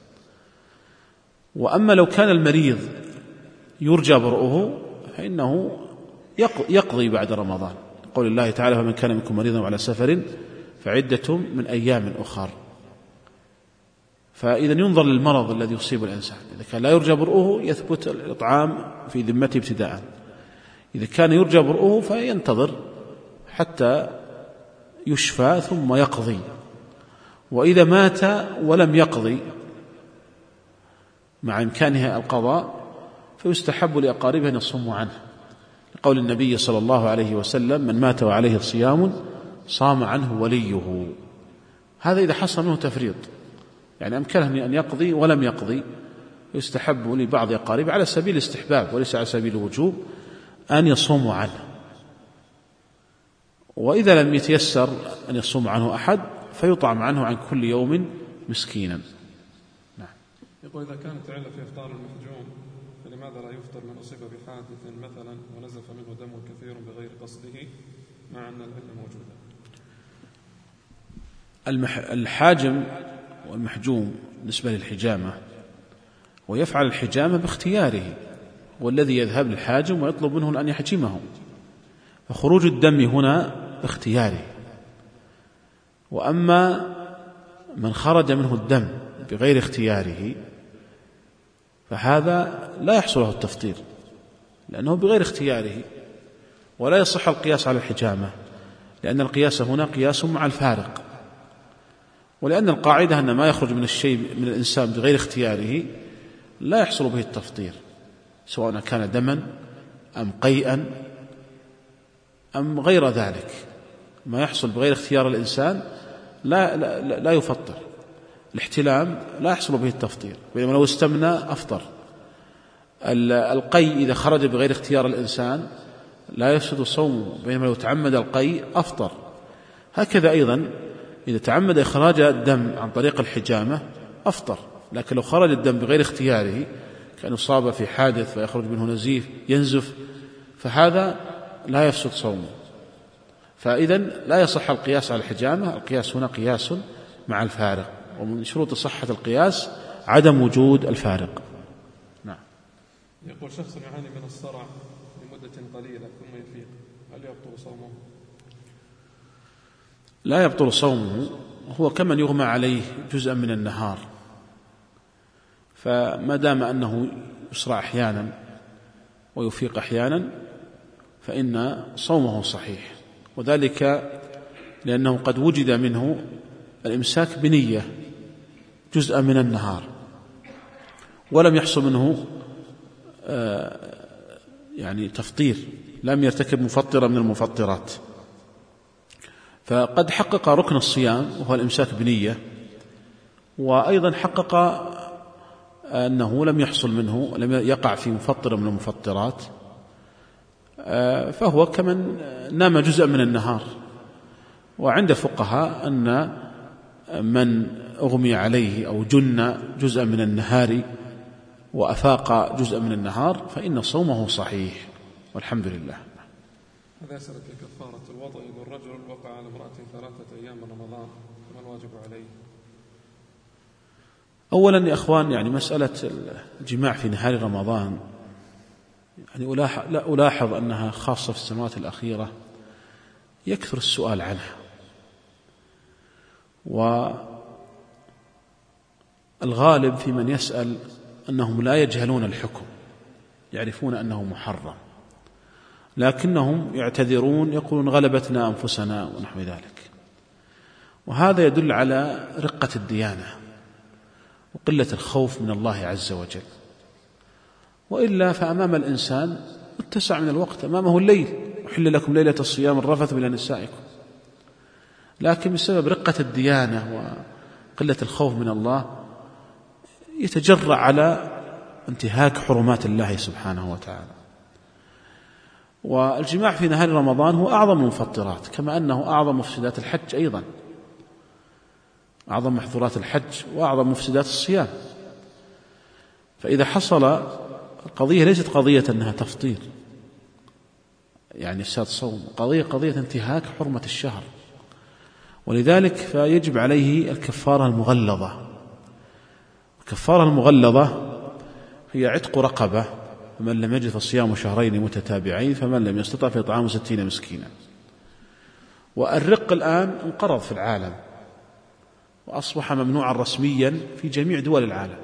وأما لو كان المريض يرجى برؤه فإنه يقضي بعد رمضان، قول الله تعالى: فمن كان منكم مريضا وعلى سفر فعدة من أيام أخر. فإذا ينظر للمرض الذي يصيب الإنسان، إذا كان لا يرجى برؤه يثبت الإطعام في ذمته ابتداء، إذا كان يرجى برؤه فينتظر حتى يشفى ثم يقضي. وإذا مات ولم يقضي مع إمكانه القضاء فيستحب لأقاربه أن يصوموا عنه، لقول النبي صلى الله عليه وسلم: من مات وعليه صيام صام عنه وليه. هذا إذا حصل منه تفريط، يعني أمكنه أن يقضي ولم يقضي، يستحب لبعض أقاربه على سبيل الاستحباب وليس على سبيل الوجوب أن يصوموا عنه. وإذا لم يتيسر أن يصوم عنه أحد فيطعم عنه عن كل يوم مسكينا. نعم. يقول إذا كانت علة في إفطار المحجوم فلماذا لا يفطر من أصيب بحادث مثلا ونزف منه دم كثير بغير قصده مع أن العلة موجودة؟ الحاجم والمحجوم بالنسبة للحجامة ويفعل الحجامة باختياره، والذي يذهب للحاجم ويطلب منه أن يحجمه، فخروج الدم هنا باختياره. وأما من خرج منه الدم بغير اختياره فهذا لا يحصل له التفطير لأنه بغير اختياره، ولا يصح القياس على الحجامة لأن القياس هنا قياس مع الفارق، ولأن القاعدة أن ما يخرج من الشيء من الإنسان بغير اختياره لا يحصل به التفطير، سواء كان دما أم قيئا أم غير ذلك. ما يحصل بغير اختيار الإنسان لا يفطر. الاحتلام لا يحصل به التفطير، بينما لو استمنى أفطر. القي إذا خرج بغير اختيار الإنسان لا يفسد صومه، بينما لو تعمد القي أفطر. هكذا أيضا إذا تعمد إخراج الدم عن طريق الحجامة أفطر، لكن لو خرج الدم بغير اختياره كأن يصاب في حادث فيخرج منه نزيف ينزف فهذا لا يفسد صومه. فإذا لا يصح القياس على الحجامة، القياس هنا قياس مع الفارق، ومن شروط صحة القياس عدم وجود الفارق. نعم. يقول شخص يعاني من الصرع لمدة قليلة ثم يفيق، هل يبطل صومه؟ لا يبطل صومه، هو كمن يغمى عليه جزءا من النهار، فما دام أنه يصرع أحيانا ويفيق أحيانا فإن صومه صحيح، وذلك لأنه قد وجد منه الإمساك بنية جزءا من النهار ولم يحصل منه يعني تفطير، لم يرتكب مفطرة من المفطرات، فقد حقق ركن الصيام وهو الإمساك بنية، وأيضا حقق أنه لم يحصل منه، لم يقع في مفطرة من المفطرات، فهو كمن نام جزءا من النهار. وعند فقهاء أن من أغمي عليه أو جن جزءا من النهار وأفاق جزءا من النهار فإن صومه صحيح والحمد لله. هذا يسألك كفارة الوضع إذا الرجل وقع على امرأة 3 أيام من رمضان فما الواجب عليه؟ أولا يا أخوان، يعني مسألة الجماع في نهار رمضان يعني لا ألاحظ أنها خاصة في السنوات الأخيرة، يكثر السؤال عنها، والغالب في من يسأل أنهم لا يجهلون الحكم، يعرفون أنه محرم، لكنهم يعتذرون يقولون غلبتنا أنفسنا ونحو ذلك. وهذا يدل على رقة الديانة وقلة الخوف من الله عز وجل. وإلا فأمام الإنسان متسع من الوقت، أمامه الليل، أحل لكم ليلة الصيام الرفث إلى نسائكم، لكن بسبب رقة الديانة وقلة الخوف من الله يتجرأ على انتهاك حرمات الله سبحانه وتعالى. والجماع في نهار رمضان هو أعظم المفطرات، كما أنه أعظم مفسدات الحج، أيضا أعظم محظورات الحج وأعظم مفسدات الصيام. فإذا حصل القضية ليست قضية أنها تفطير يعني إفساد صوم، قضية انتهاك حرمة الشهر، ولذلك فيجب عليه الكفارة المغلظة. الكفارة المغلظة هي عتق رقبة، فمن لم يجد فصيام شهرين متتابعين، فمن لم يستطع فإطعام 60 مسكينا. والرق الآن انقرض في العالم وأصبح ممنوعا رسميا في جميع دول العالم،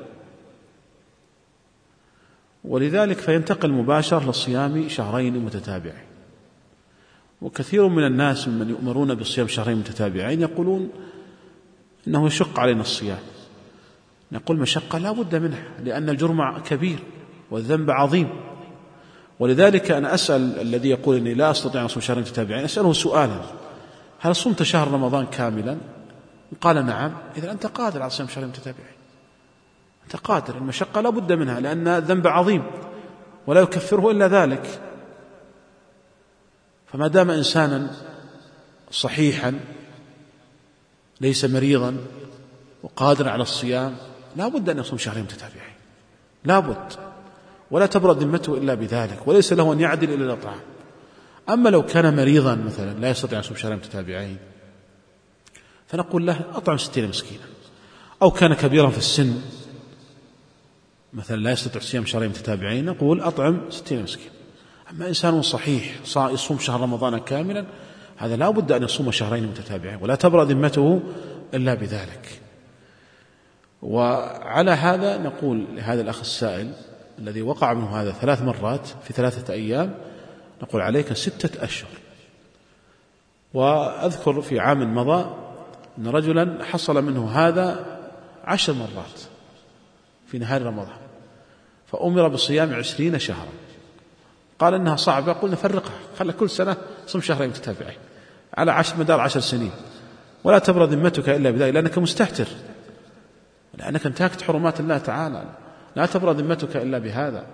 ولذلك فينتقل مباشر للصيام شهرين متتابعين. وكثير من الناس من يؤمرون بصيام شهرين متتابعين يقولون إنه يشق علينا الصيام. نقول مشقة لا بد منها، لأن الجرم كبير والذنب عظيم. ولذلك أنا أسأل الذي يقول إني لا أستطيع أن أصوم شهرين متتابعين، أسأله سؤالا: هل صمت شهر رمضان كاملا؟ قال نعم. إذا أنت قادر على صيام شهرين متتابعين، أنت قادر. المشقة لا بد منها لأن الذنب عظيم ولا يكفره إلا ذلك. فما دام إنسانا صحيحا ليس مريضا وقادر على الصيام لا بد أن يصوم شهرين متتابعين، لا بد، ولا تبرأ ذمته إلا بذلك، وليس له أن يعدل إلى الإطعام. أما لو كان مريضا مثلا لا يستطيع أن يصوم شهرين متتابعين فنقول له أطعم 60 مسكينا، أو كان كبيرا في السن مثلا لا يستطيع صيام شهرين متتابعين نقول أطعم 60 مسكين. أما إنسان صحيح يصوم شهر رمضان كاملا هذا لا بد أن يصوم شهرين متتابعين ولا تبرأ ذمته إلا بذلك. وعلى هذا نقول لهذا الأخ السائل الذي وقع منه هذا 3 مرات في 3 أيام نقول عليك 6 أشهر. وأذكر في عام مضى أن رجلا حصل منه هذا 10 مرات في نهار رمضان فأمر بصيام 20 شهرا، قال إنها صعبة، قلنا فرقها، خلى كل سنة صم شهرين متتابعين على مدار 10 سنين ولا تبرأ ذمتك إلا بذلك، لأنك مستهتر، لأنك انتهكت حرمات الله تعالى، لا تبرأ ذمتك إلا بهذا.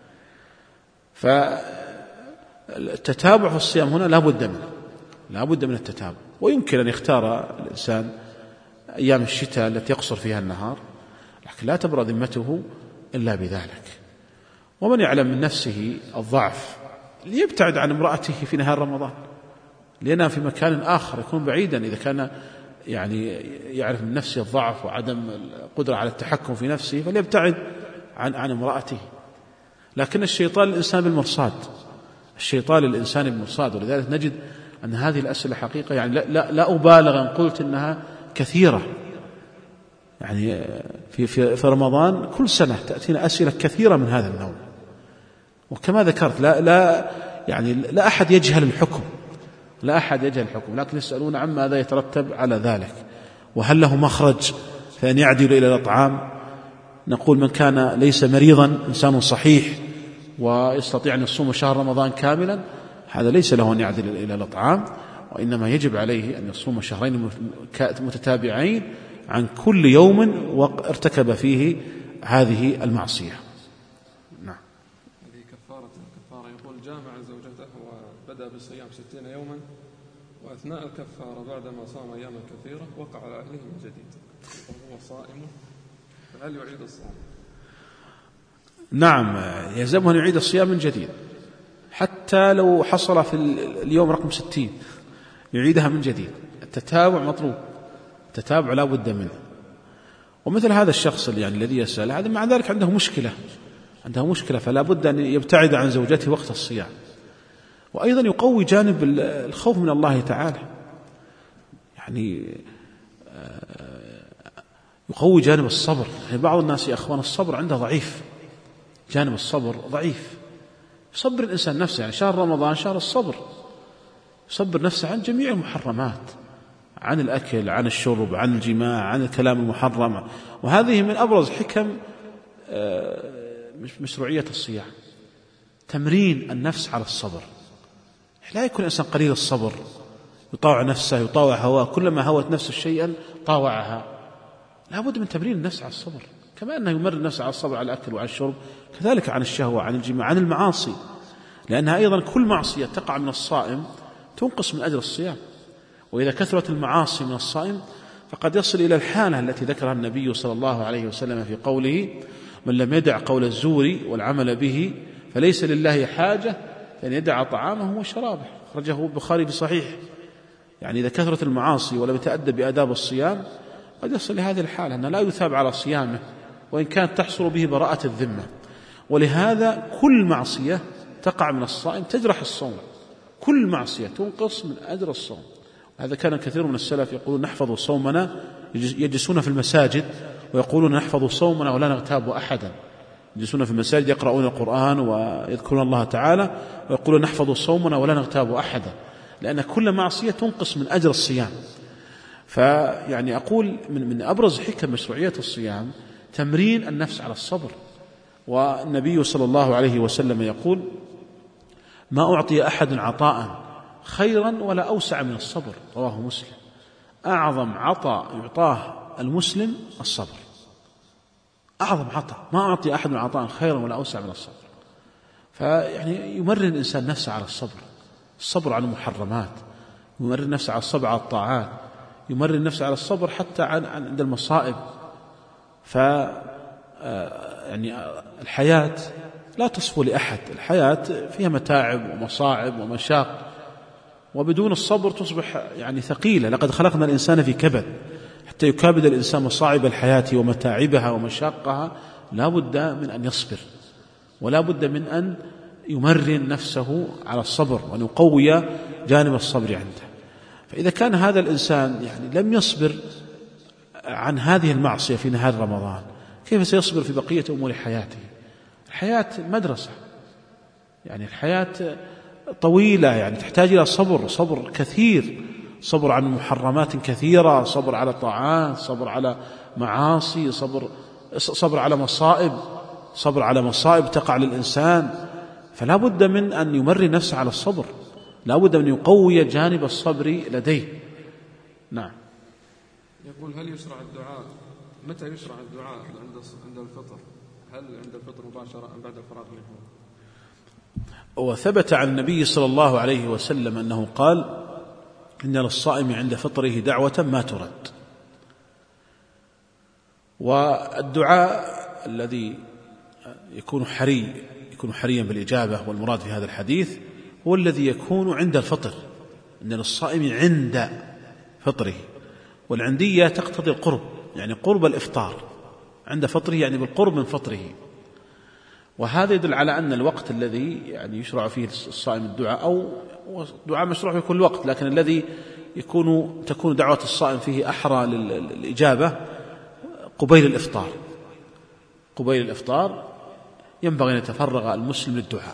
فالتتابع في الصيام هنا لا بد من التتابع. ويمكن أن يختار الإنسان أيام الشتاء التي يقصر فيها النهار، لكن لا تبرأ ذمته إلا بذلك. ومن يعلم من نفسه الضعف ليبتعد عن امرأته في نهار رمضان، لأنها في مكان آخر يكون بعيدا، إذا كان يعني يعرف من نفسه الضعف وعدم القدرة على التحكم في نفسه فليبتعد عن امرأته. لكن الشيطان للإنسان بالمرصاد، ولذلك نجد أن هذه الأسئلة حقيقة يعني لا أبالغ أن قلت إنها كثيرة، يعني في رمضان كل سنة تأتينا أسئلة كثيرة من هذا النوع. وكما ذكرت لا أحد يجهل الحكم، لكن يسألون عن ماذا يترتب على ذلك، وهل له مخرج فإن يعدل إلى الأطعام. نقول من كان ليس مريضا إنسان صحيح ويستطيع أن يصوم شهر رمضان كاملا هذا ليس له أن يعدل إلى الأطعام، وإنما يجب عليه أن يصوم شهرين متتابعين عن كل يوم ارتكب فيه هذه المعصية. نعم. هذه كفارة يقول جامع زوجته وبدأ بصيام 60 يوما، وأثناء الكفارة بعدما صام أياما كثيرة وقع على أهله من جديد وهو صائم، فهل يعيد الصوم؟ نعم، يلزمه أن يعيد الصيام من جديد، حتى لو حصل في اليوم رقم 60 يعيدها من جديد. التتابع مطلوب، التتابع لا بد منه. ومثل هذا الشخص الذي يسأل هذا مع ذلك عنده مشكلة فلا بد أن يبتعد عن زوجته وقت الصيام. وأيضا يقوي جانب الخوف من الله تعالى، يعني يقوي جانب الصبر. يعني بعض الناس يا أخوان الصبر عنده ضعيف، جانب الصبر ضعيف. يصبر الإنسان نفسه، يعني شهر رمضان شهر الصبر، يصبر نفسه عن جميع المحرمات، عن الأكل، عن الشرب، عن الجماع، عن الكلام المحرم. وهذه من أبرز حكم مشروعية الصيام، تمرين النفس على الصبر. لا يكون الإنسان قليل الصبر يطاوع نفسه، يطاوع هواه، كلما هوت نفسه شيئا طاوعها. لا بد من تمرين النفس على الصبر، كما أنه يمرن النفس على الصبر على الأكل وعلى الشرب، كذلك عن الشهوة، عن الجماع، عن المعاصي، لأنها أيضا كل معصية تقع من الصائم تنقص من أجر الصيام. وإذا كثرت المعاصي من الصائم فقد يصل إلى الحالة التي ذكرها النبي صلى الله عليه وسلم في قوله: من لم يدع قول الزور والعمل به فليس لله حاجة أن يدع طعامه وشرابه. أخرجه البخاري في صحيح. يعني إذا كثرت المعاصي ولم يتأدب بآداب الصيام قد يصل لهذه الحالة أنه لا يثاب على صيامه، وإن كانت تحصل به براءة الذمة. ولهذا كل معصية تقع من الصائم تجرح الصوم، كل معصية تنقص من أجر الصوم. هذا كان كثير من السلف يقولون: نحفظ صومنا، يجلسون في المساجد ويقولون: نحفظ صومنا ولا نغتاب أحدا. يجلسون في المساجد يقرؤون القرآن ويذكرون الله تعالى ويقولون: نحفظ صومنا ولا نغتاب أحدا، لأن كل معصية تنقص من أجر الصيام. فيعني أقول من أبرز حكم مشروعية الصيام تمرين النفس على الصبر. والنبي صلى الله عليه وسلم يقول: ما أعطي أحد عطاء خيرا ولا أوسع من الصبر، رواه مسلم. أعظم عطاء يعطاه المسلم الصبر، أعظم عطاء، ما أعطي أحد عطاء خيرا ولا أوسع من الصبر. فيعني يمرن الإنسان نفسه على الصبر، الصبر عن المحرمات يمرن نفسه على الصبر على الطاعات، يمرن نفسه على الصبر حتى عند المصائب. يعني الحياة لا تصفو لأحد، الحياة فيها متاعب ومصاعب ومشاق، وبدون الصبر تصبح يعني ثقيلة. لقد خلقنا الإنسان في كبد، حتى يكابد الإنسان مصاعب الحياة ومتاعبها ومشاقها لا بد من أن يصبر، ولا بد من أن يمرن نفسه على الصبر وأن يقوي جانب الصبر عنده. فإذا كان هذا الإنسان يعني لم يصبر عن هذه المعصية في نهار رمضان، كيف سيصبر في بقية أمور حياته؟ الحياة مدرسة، يعني الحياة طويلة، يعني تحتاج إلى صبر كثير، صبر عن محرمات كثيرة، صبر على طاعات، صبر على معاصي، صبر على مصائب، صبر على مصائب تقع للإنسان. فلا بد من أن يمرن نفسه على الصبر، لا بد من يقوي جانب الصبر لديه. نعم. يقول هل يشرع الدعاء، متى يشرع الدعاء عند الفطر؟ هل عند الفطر مباشرة أم بعد الفراغ منه؟ وثبت عن النبي صلى الله عليه وسلم أنه قال: إن للصائم عند فطره دعوة ما ترد. والدعاء الذي يكون حريا بالإجابة، والمراد في هذا الحديث هو الذي يكون عند الفطر، إن للصائم عند فطره، والعندية تقتضي القرب، يعني قرب الإفطار، عند فطره يعني بالقرب من فطره. وهذا يدل على أن الوقت الذي يعني يشرع فيه الصائم الدعاء، أو دعاء مشروع في كل وقت، لكن الذي تكون دعوة الصائم فيه أحرى للإجابة قبيل الإفطار. قبيل الإفطار ينبغي أن يتفرغ المسلم للدعاء،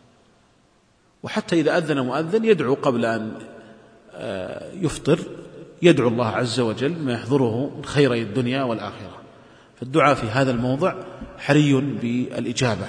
وحتى إذا أذن مؤذن يدعو قبل أن يفطر، يدعو الله عز وجل ما يحضره من خيري الدنيا والآخرة. فالدعاء في هذا الموضع حري بالإجابة،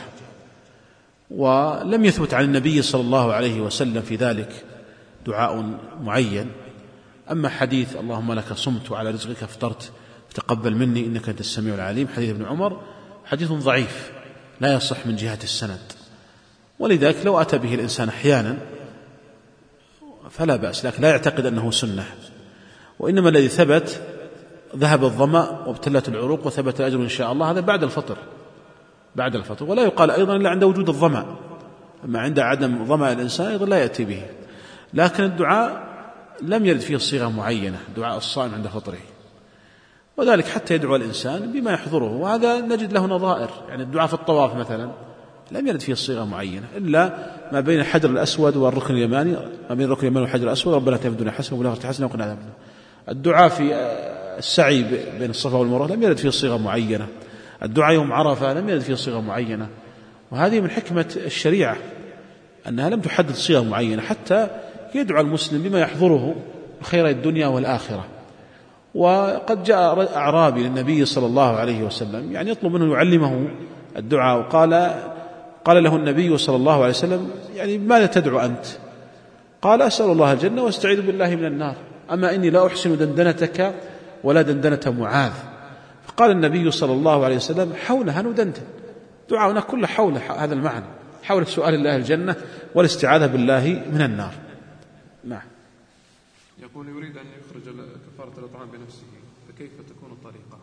ولم يثبت عن النبي صلى الله عليه وسلم في ذلك دعاء معين. أما حديث اللهم لك صمت وعلى رزقك افطرت فتقبل مني إنك أنت السميع العليم، حديث ابن عمر، حديث ضعيف لا يصح من جهة السند، ولذلك لو أتى به الإنسان أحيانا فلا بأس، لكن لا يعتقد أنه سنة. وإنما الذي ثبت ذهب الظمأ وابتلت العروق وثبت الأجر إن شاء الله، هذا بعد الفطر، ولا يقال أيضا إلا عند وجود الظمأ، أما عند عدم ظمأ الإنسان أيضا لا يأتي به. لكن الدعاء لم يرد فيه صيغة معينة، دعاء الصائم عند فطره، وذلك حتى يدعو الإنسان بما يحضره، وهذا نجد له نظائر. يعني الدعاء في الطواف مثلا لم يرد فيه صيغة معينة إلا ما بين الحجر الأسود والركن اليماني، ما بين الركن اليماني والحجر الأسود، ربنا آتنا في الدنيا حسنة وفي الآخرة حسنة وقنا عذاب النار. الدعاء في السعي بين الصفا والمروة لم يرد فيه صيغة معينة. الدعاء يوم عرفة لم يرد فيه صيغة معينة. وهذه من حكمة الشريعة أنها لم تحدد صيغة معينة حتى يدعو المسلم بما يحضره خير الدنيا والآخرة. وقد جاء أعرابي للنبي صلى الله عليه وسلم يعني يطلب منه يعلمه الدعاء، قال له النبي صلى الله عليه وسلم: يعني ماذا تدعو أنت؟ قال: أسأل الله الجنة واستعيذ بالله من النار، أما إني لا أحسن دندنتك ولا دندنة معاذ. فقال النبي صلى الله عليه وسلم: حولها ندندن، دعاؤنا كله حول هذا المعنى، حول سؤال الله الجنة والاستعاذة بالله من النار. نعم. يقول يريد أن يخرج كفارة الإطعام بنفسه، فكيف تكون الطريقة؟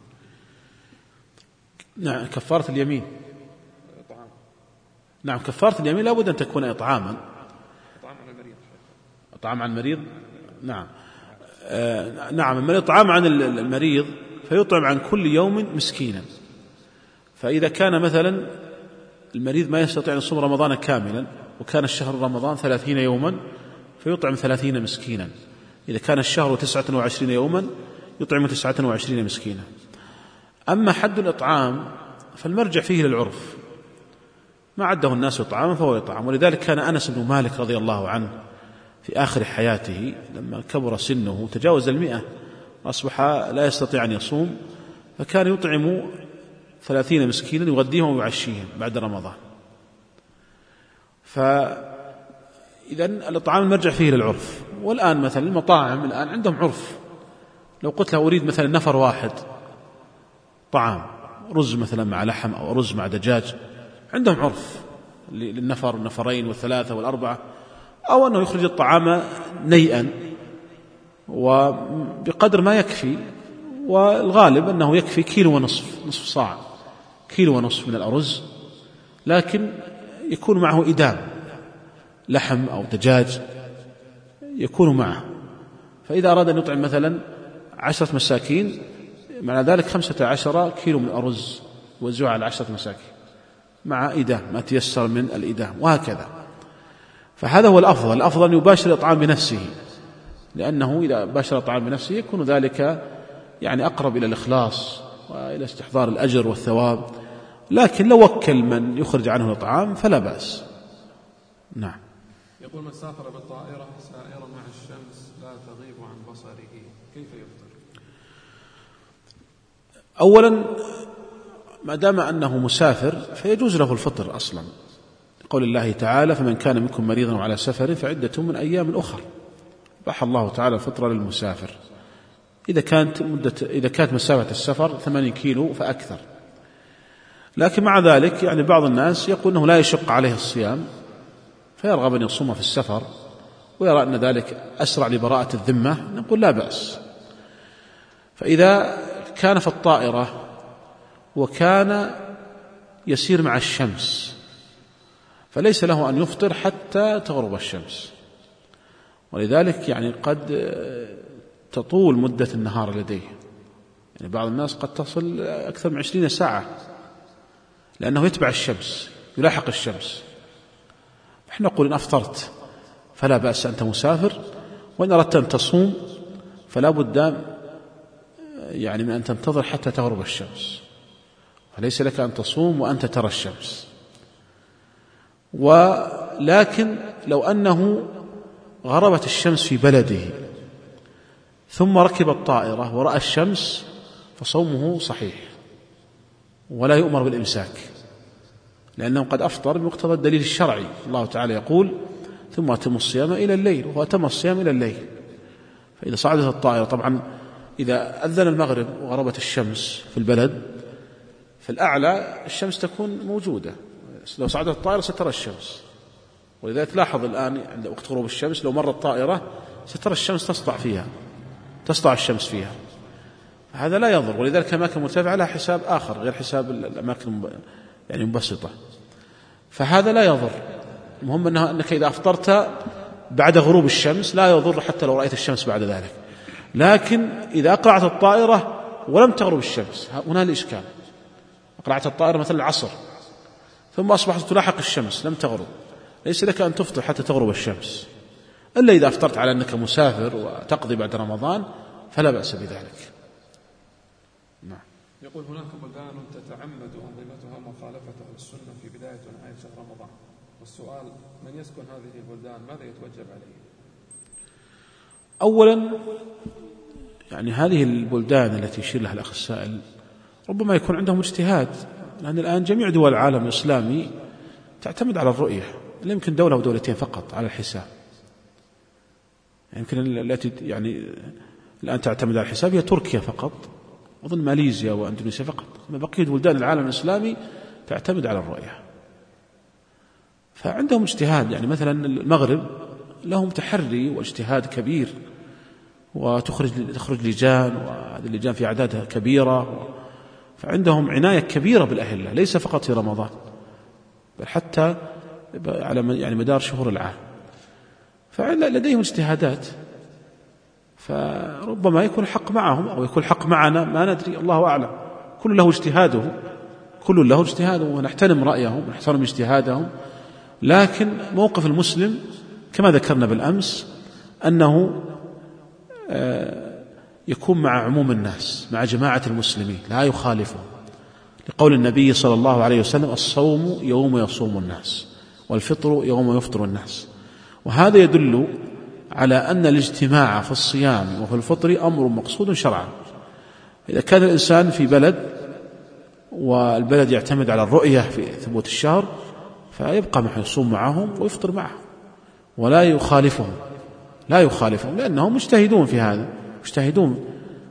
نعم، كفارة اليمين. نعم، كفارة اليمين لا بد أن تكون إطعاما. إطعام عن المريض. نعم. نعم، من إطعام عن المريض فيطعم عن كل يوم مسكينا. فإذا كان مثلا المريض ما يستطيع أن يصوم رمضان كاملا، وكان الشهر رمضان 30 يوما، فيطعم 30 مسكينا. إذا كان الشهر 29 يوما يطعم 29 مسكينا. أما حد الإطعام فالمرجع فيه للعرف، ما عده الناس إطعاما فهو إطعام. ولذلك كان أنس بن مالك رضي الله عنه في آخر حياته لما كبر سنه تجاوز 100 وأصبح لا يستطيع أن يصوم، فكان يطعم 30 مسكينا يغديهم ويعشيهم بعد رمضان. فإذا الإطعام المرجع فيه للعرف. والآن مثلا المطاعم الآن عندهم عرف، لو قلت له أريد مثلا نفر واحد طعام، رز مثلا مع لحم أو رز مع دجاج، عندهم عرف للنفر والنفرين والثلاثة والأربعة، أو أنه يخرج الطعام نيئا وبقدر ما يكفي، والغالب أنه يكفي كيلو ونصف، نصف صاع، كيلو ونصف من الأرز، لكن يكون معه إدام لحم أو دجاج يكون معه. فإذا أراد أن يطعم مثلا 10 مساكين، معنى ذلك 15 كيلو من الأرز يوزعها على 10 مساكين مع إدام ما تيسر من الإدام، وهكذا. فهذا هو الأفضل. الأفضل أن يباشر الإطعام بنفسه، لأنه إذا باشر الإطعام بنفسه يكون ذلك يعني أقرب إلى الإخلاص وإلى استحضار الأجر والثواب. لكن لو وكل من يخرج عنه الإطعام فلا بأس. نعم. يقول: من سافر بالطائرة سائرا مع الشمس لا تغيب عن بصره كيف يفطر؟ أولا، ما دام أنه مسافر فيجوز له الفطر أصلا، قول الله تعالى: فمن كان منكم مريضا وعلى سفر فعدة من أيام أخر. بح الله تعالى الفطر للمسافر إذا كانت مسافة السفر 8 كيلو فأكثر. لكن مع ذلك يعني بعض الناس يقول أنه لا يشق عليه الصيام، فيرغب أن يصوم في السفر ويرى أن ذلك أسرع لبراءة الذمة، نقول لا بأس. فإذا كان في الطائرة وكان يسير مع الشمس فليس له أن يفطر حتى تغرب الشمس، ولذلك يعني قد تطول مدة النهار لديه. يعني بعض الناس قد تصل أكثر من 20 ساعة، لأنه يتبع الشمس، يلاحق الشمس. نحن نقول: إن أفطرت فلا بأس، أنت مسافر، وإن أردت أن تصوم فلا بد يعني من أن تنتظر حتى تغرب الشمس، فليس لك أن تصوم وأنت ترى الشمس. ولكن لو أنه غربت الشمس في بلده ثم ركب الطائرة ورأى الشمس فصومه صحيح ولا يؤمر بالإمساك، لأنه قد أفطر بمقتضى الدليل الشرعي. الله تعالى يقول: ثم أتموا الصيام إلى الليل، وهو أتم الصيام إلى الليل. فإذا صعدت الطائرة، طبعا إذا أذن المغرب وغربت الشمس في البلد في الأعلى الشمس تكون موجودة، لو صعدت الطائرة سترى الشمس. ولذلك تلاحظ الآن عند وقت غروب الشمس لو مرت الطائرة سترى الشمس تسطع الشمس فيها، هذا لا يضر. ولذلك الأماكن المرتفعة لها حساب آخر غير حساب الأماكن يعني مبسطة، فهذا لا يضر. المهم أنك إذا أفطرت بعد غروب الشمس لا يضر حتى لو رأيت الشمس بعد ذلك. لكن إذا أقلعت الطائرة ولم تغرب الشمس، هنا الإشكال. أقلعت الطائرة مثل العصر ثم أصبحت تلاحق الشمس لم تغرب، ليس لك أن تفطر حتى تغرب الشمس، إلا إذا أفطرت على أنك مسافر وتقضي بعد رمضان فلا بأس بذلك. نعم. يقول: هناك بلدان تتعمد أنظمتها مخالفة السنة في بداية ونهاية شهر رمضان، والسؤال: من يسكن هذه البلدان ماذا يتوجب عليه؟ أولا، يعني هذه البلدان التي يشير لها الأخ السائل ربما يكون عندهم اجتهاد، لأن الآن جميع دول العالم الإسلامي تعتمد على الرؤية، لا يمكن دولة ودولتين فقط على الحساب. يمكن التي يعني الآن تعتمد على الحساب هي تركيا فقط، أظن ماليزيا وأندونيسيا فقط، بقية بلدان العالم الإسلامي تعتمد على الرؤية. فعندهم اجتهاد، يعني مثلا المغرب لهم تحري واجتهاد كبير، وتخرج لجان، وهذه اللجان في أعدادها كبيرة، فعندهم عناية كبيرة بالأهلة، ليس فقط في رمضان بل حتى على يعني مدار شهور العام. فلديهم اجتهادات، فربما يكون الحق معهم أو يكون الحق معنا، ما ندري، الله أعلم. كل له اجتهاده ونحترم رأيهم ونحترم اجتهادهم. لكن موقف المسلم كما ذكرنا بالأمس أنه يكون مع عموم الناس، مع جماعة المسلمين، لا يخالفهم، لقول النبي صلى الله عليه وسلم: الصوم يوم يصوم الناس والفطر يوم يفطر الناس. وهذا يدل على أن الاجتماع في الصيام وفي الفطر أمر مقصود شرعا. إذا كان الإنسان في بلد والبلد يعتمد على الرؤية في ثبوت الشهر فيبقى معه، يصوم معهم ويفطر معهم ولا يخالفهم، لأنهم مجتهدون في هذا، مجتهدون.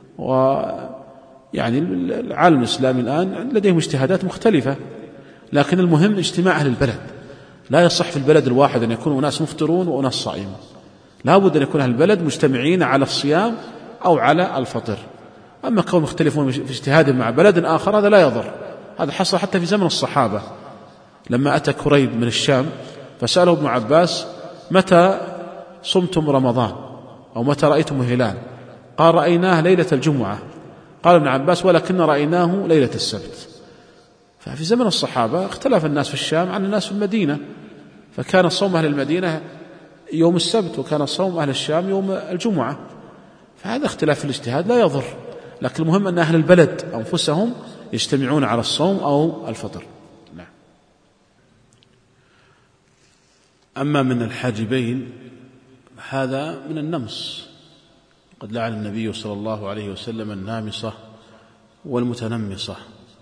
ويعني العالم الإسلامي الآن لديهم اجتهادات مختلفة، لكن المهم اجتماع أهل البلد. لا يصح في البلد الواحد أن يكون أناس مفطرون وأناس صائمون، لا بد أن يكون أهل البلد مجتمعين على الصيام أو على الفطر. أما كون مختلفون في اجتهادهم مع بلد آخر هذا لا يضر. هذا حصل حتى في زمن الصحابة، لما أتى كريب من الشام فسأله ابن عباس: متى صمتم رمضان؟ أو متى رأيتم الهلال؟ قال: رأيناه ليلة الجمعة. قال ابن عباس: ولكن رأيناه ليلة السبت. ففي زمن الصحابة اختلف الناس في الشام عن الناس في المدينة، فكان صوم أهل المدينة يوم السبت، وكان صوم أهل الشام يوم الجمعة. فهذا اختلاف في الاجتهاد لا يضر، لكن المهم أن أهل البلد أنفسهم يجتمعون على الصوم أو الفطر. نعم. أما من الحاجبين هذا من النمص، قد لعن النبي صلى الله عليه وسلم النامصة والمتنمصة،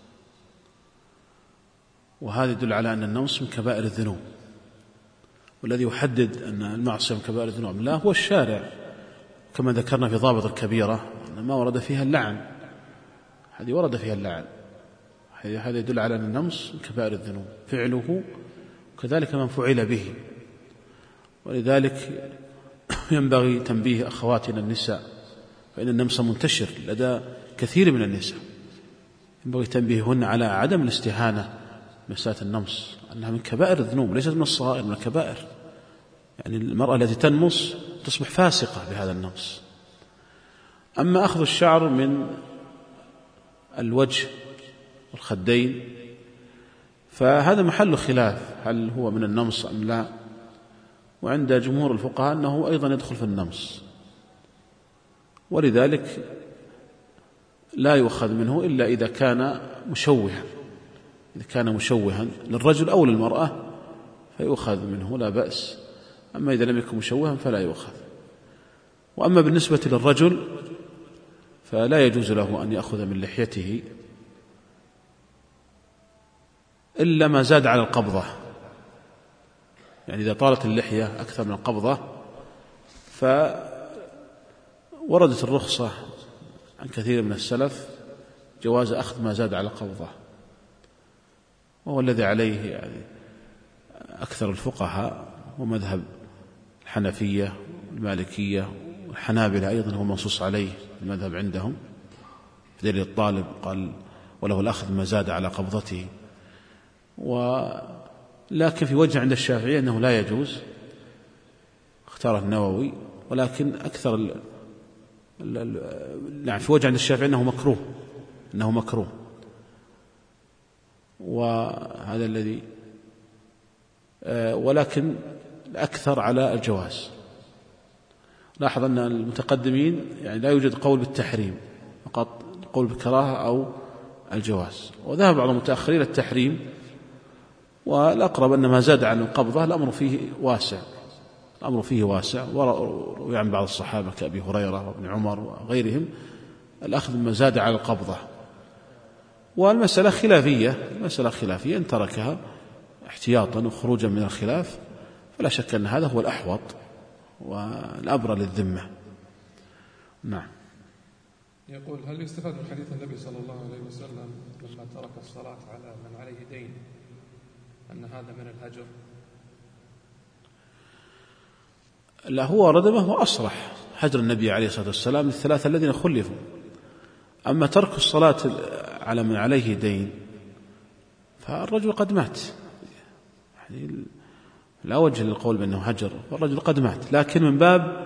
وهذا يدل على أن النمص من كبائر الذنوب، والذي يحدد أن المعصية من كبائر الذنوب لا هو الشارع، كما ذكرنا في ضابط الكبيرة أن ما ورد فيها اللعن، هذه ورد فيها اللعن، هذا يدل على أن النمص من كبائر الذنوب فعله، كذلك من فعل به. ولذلك ينبغي تنبيه أخواتنا النساء، فإن النمص منتشر لدى كثير من النساء، ينبغي تنبيههن على عدم الاستهانة بمسألة النمص، أنها من كبائر الذنوب ليست من الصغائر، من الكبائر. يعني المرأة التي تنمص تصبح فاسقة بهذا النمص. أما أخذ الشعر من الوجه والخدين فهذا محل خلاف، هل هو من النمص أم لا؟ وعند جمهور الفقهاء أنه أيضا يدخل في النمص، ولذلك لا يؤخذ منه إلا إذا كان مشوها، إذا كان مشوها للرجل أو للمرأة فيؤخذ منه لا بأس، أما إذا لم يكن مشوها فلا يؤخذ. وأما بالنسبة للرجل فلا يجوز له أن يأخذ من لحيته إلا ما زاد على القبضة، يعني إذا طالت اللحية أكثر من القبضة فوردت الرخصة عن كثير من السلف جواز أخذ ما زاد على القبضة، وهو الذي عليه يعني أكثر الفقهاء، ومذهب الحنفية والمالكية والحنابلة أيضا هو منصوص عليه المذهب عندهم، في دليل الطالب قال: وله الأخذ ما زاد على قبضته. ولكن في وجه عند الشافعية أنه لا يجوز، اختاره النووي، ولكن أكثر يعني في وجه عند الشافعية أنه مكروه، وهذا الذي ولكن الأكثر على الجواز. لاحظ أن المتقدمين يعني لا يوجد قول بالتحريم، فقط قول بالكراهة أو الجواز، وذهب بعض المتأخرين التحريم، والأقرب أن ما زاد عن القبضة الأمر فيه واسع، وروي عن بعض الصحابة كأبي هريرة وابن عمر وغيرهم الأخذ ما زاد على القبضة. والمسألة خلافية، إن تركها احتياطا وخروجا من الخلاف فلا شك أن هذا هو الأحوط والأبرى للذمة. نعم. يقول: هل يستفاد من حديث النبي صلى الله عليه وسلم لما ترك الصلاة على من عليه دين أن هذا من الهجر؟ لا، هو ردمه وأصرح هجر النبي عليه الصلاة والسلام للثلاثة الذين خلفوا. أما ترك الصلاة على من عليه دين فالرجل قد مات، يعني لا وجه للقول بأنه هجر، والرجل قد مات، لكن من باب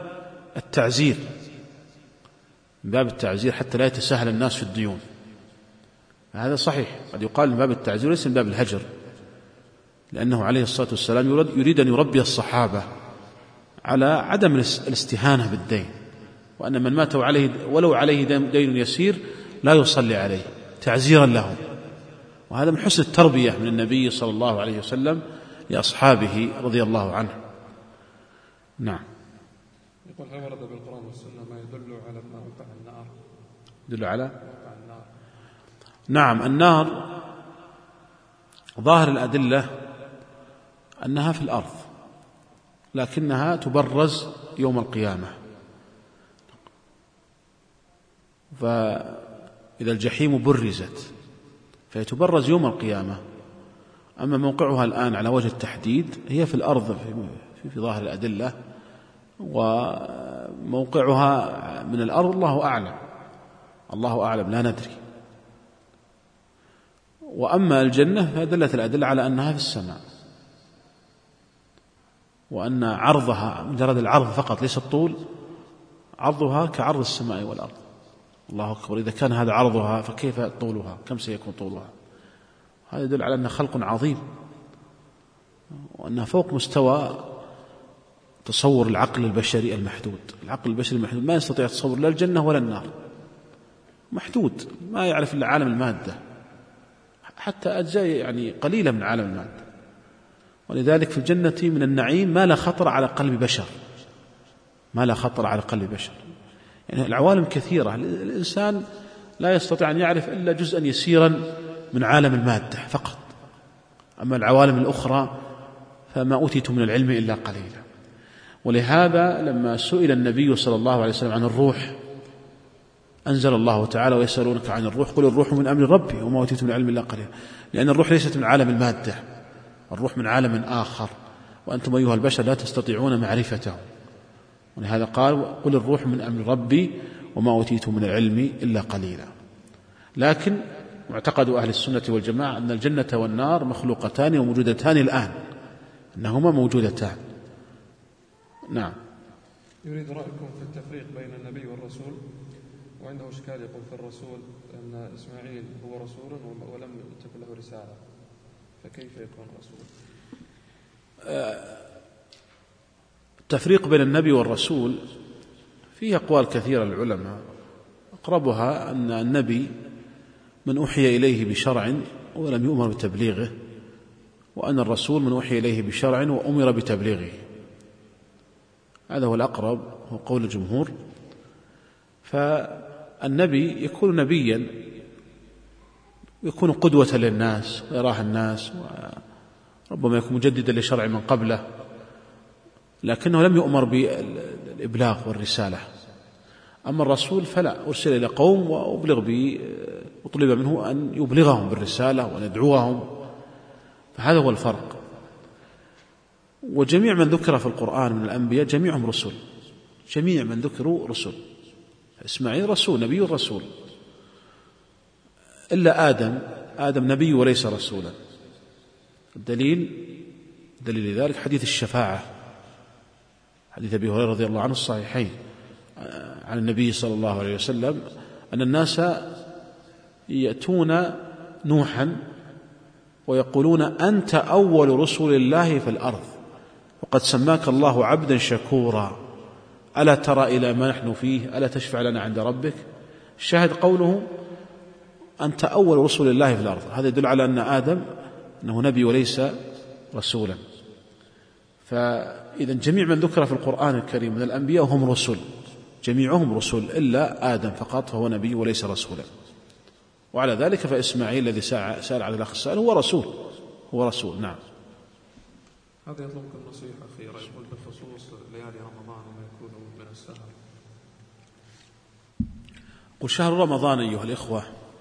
التعزير حتى لا يتساهل الناس في الديون. هذا صحيح، قد يقال من باب التعزير ليس من باب الهجر، لأنه عليه الصلاة والسلام يريد أن يربي الصحابة على عدم الاستهانة بالدين، وأن من مات ولو عليه دين يسير لا يصلي عليه تعزيرا له، وهذا من حسن التربية من النبي صلى الله عليه وسلم لأصحابه رضي الله عنه. نعم. يقول: هل ورد بالقرآن والسنة ما يدل على موقع النار؟ يدل على موقع النار؟ نعم، النار ظاهر الأدلة أنها في الأرض، لكنها تبرز يوم القيامة، فإذا الجحيم برزت فهي تبرز يوم القيامة. أما موقعها الآن على وجه التحديد هي في الأرض في ظاهر الأدلة، وموقعها من الأرض الله أعلم، الله أعلم، لا ندري. وأما الجنة فدلت الأدلة على أنها في السماء، وأن عرضها مجرد العرض فقط ليس الطول، عرضها كعرض السماء والأرض. الله أكبر، إذا كان هذا عرضها فكيف طولها؟ كم سيكون طولها؟ هذا يدل على أنها خلق عظيم، وأنها فوق مستوى تصور العقل البشري المحدود. العقل البشري المحدود ما يستطيع تصور لا الجنة ولا النار، محدود، ما يعرف إلا عالم المادة، حتى أجزاء يعني قليلة من عالم المادة. ولذلك في الجنة من النعيم ما لا خطر على قلب بشر، ما لا خطر على قلب بشر. يعني العوالم كثيرة، الإنسان لا يستطيع أن يعرف إلا جزءا يسيرا من عالم المادة فقط، أما العوالم الأخرى فما أوتيت من العلم إلا قليلا. ولهذا لما سئل النبي صلى الله عليه وسلم عن الروح أنزل الله تعالى: ويسألونك عن الروح قل الروح من أمر ربي وما أوتيت من العلم إلا قليلا، لأن الروح ليست من عالم المادة، الروح من عالم آخر، وأنتم أيها البشر لا تستطيعون معرفته. ولهذا قال: قل الروح من أمر ربي وما أوتيت من العلم إلا قليلا. لكن معتقد أهل السنة والجماعة أن الجنة والنار مخلوقتان وموجودتان الآن، أنهما موجودتان. نعم. يريد رأيكم في التفريق بين النبي والرسول، وعنده إشكال يقول في الرسول أن إسماعيل هو رسول ولم تكن له رسالة، فكيف يكون رسول؟ التفريق بين النبي والرسول فيه أقوال كثيرة للعلماء، أقربها أن النبي من أوحي إليه بشرع ولم يؤمر بتبليغه، وأن الرسول من أوحي إليه بشرع وأمر بتبليغه. هذا هو الأقرب، هو قول الجمهور. فالنبي يكون نبيا، يكون قدوة للناس ويراه الناس، وربما يكون مجددا لشرع من قبله، لكنه لم يؤمر بالإبلاغ والرسالة. أما الرسول فلا، أرسل إلى قوم وأبلغ به، وطلب منه أن يبلغهم بالرسالة وأن يدعوهم، فهذا هو الفرق. وجميع من ذكر في القرآن من الأنبياء جميعهم رسل، جميع من ذكروا رسل. إسماعيل رسول، نبي رسول، إلا آدم نبي وليس رسولا. دليل ذلك حديث الشفاعة، حديث أبي هريرة رضي الله عنه الصحيحين عن النبي صلى الله عليه وسلم أن الناس يأتون نوحا ويقولون: أنت أول رسل الله في الأرض، وقد سماك الله عبدا شكورا، ألا ترى إلى ما نحن فيه، ألا تشفع لنا عند ربك. الشاهد قوله: أنت أول رسل الله في الأرض، هذا يدل على أن آدم أنه نبي وليس رسولا. فإذا جميع من ذكر في القرآن الكريم من الأنبياء هم رسل، جميعهم رسل إلا آدم فقط فهو نبي وليس رسولا. وعلى ذلك فإسماعيل الذي سأل على الأخ السائل هو رسول. نعم. هذا يطلبكم نصيحة أخيرة، يقول بخصوص ليالي رمضان وما يكون من السهر. قل شهر رمضان أيها الإخوة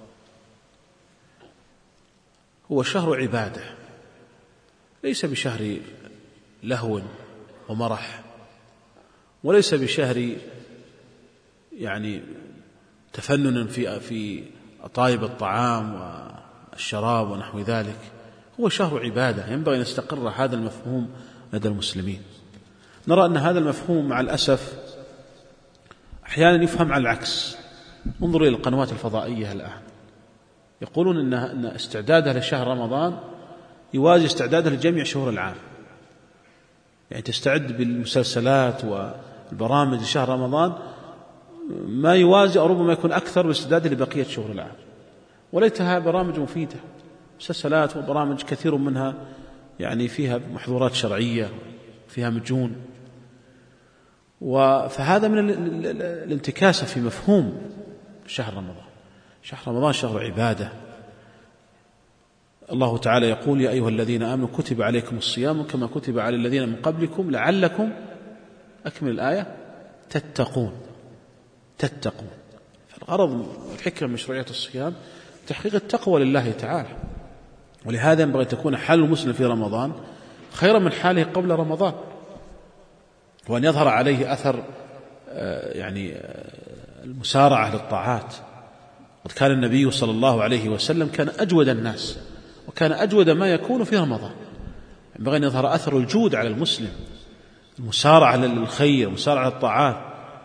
هو شهر عبادة، ليس بشهر لهو ومرح، وليس بشهر يعني تفنن في أطايب الطعام والشراب ونحو ذلك. هو شهر عبادة، ينبغي أن يستقر هذا المفهوم لدى المسلمين. نرى أن هذا المفهوم مع الأسف أحيانا يفهم على العكس. انظروا إلى القنوات الفضائية الآن، يقولون أن استعدادها لشهر رمضان يوازي استعدادها لجميع شهور العام، يعني تستعد بالمسلسلات والبرامج لشهر رمضان ما يوازي أو ربما يكون أكثر باستعداد لبقية شهور العام. وليتها برامج مفيدة، مسلسلات وبرامج كثير منها يعني فيها محظورات شرعية، فيها مجون. فهذا من الانتكاسة في مفهوم شهر رمضان. شهر رمضان شهر عبادة. الله تعالى يقول: يا أيها الذين آمنوا كتب عليكم الصيام كما كتب على الذين من قبلكم لعلكم، أكمل الآية، تتقون. فالغرض والحكمة من مشروعية الصيام تحقيق التقوى لله تعالى. ولهذا ينبغي أن تكون حال المسلم في رمضان خيرا من حاله قبل رمضان. وأن يظهر عليه أثر المسارعة للطاعات. قد كان النبي صلى الله عليه وسلم كان أجود الناس، وكان أجود ما يكون في رمضان. ينبغي أن يظهر أثر الجود على المسلم، المسارعة للخير، المسارعة للطاعات.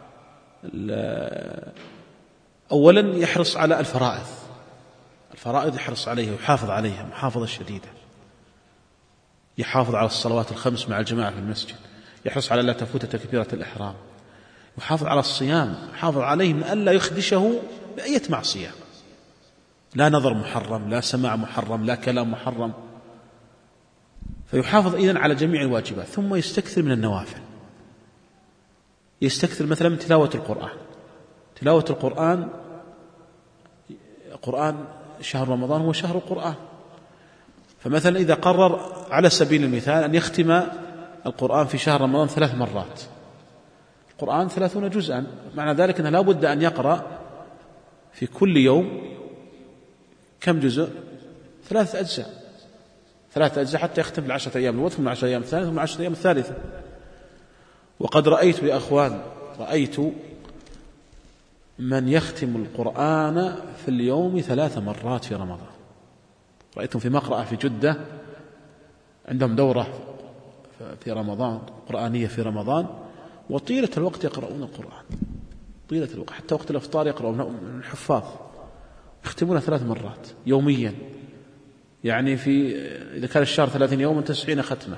أولا يحرص على الفرائض يحرص عليها ويحافظ عليها محافظة شديدة، يحافظ على الصلوات الخمس مع الجماعة في المسجد، يحرص على لا تفوت تكبيرة الإحرام، يحافظ على الصيام، يحافظ عليه من ألا يخدشه بأية معصية، لا نظر محرم، لا سماع محرم، لا كلام محرم. فيحافظ إذن على جميع الواجبات. ثم يستكثر من النوافل، يستكثر مثلا من تلاوة القرآن. القرآن شهر رمضان هو شهر القرآن، فمثلا إذا قرر على سبيل المثال أن يختم القرآن في شهر رمضان 3 مرات، القرآن 30 جزءا، معنى ذلك أنه لا بد أن يقرأ في كل يوم كم جزء؟ 3 أجزاء حتى يختم في 10 أيام الأول، ثم 10 أيام الثانية، ثم 10 أيام الثالثة. وقد رأيت يا أخوان، رأيت من يختم القرآن في اليوم 3 مرات في رمضان. رأيتم في مقرأة في جدة عندهم دورة في رمضان قرآنية في رمضان، وطيلة الوقت يقرؤون القرآن، طيلة الوقت حتى وقت الإفطار يقرؤون الحفاظ، يختمون 3 مرات يوميا. يعني إذا كان الشهر 30 يوما 90 ختمة.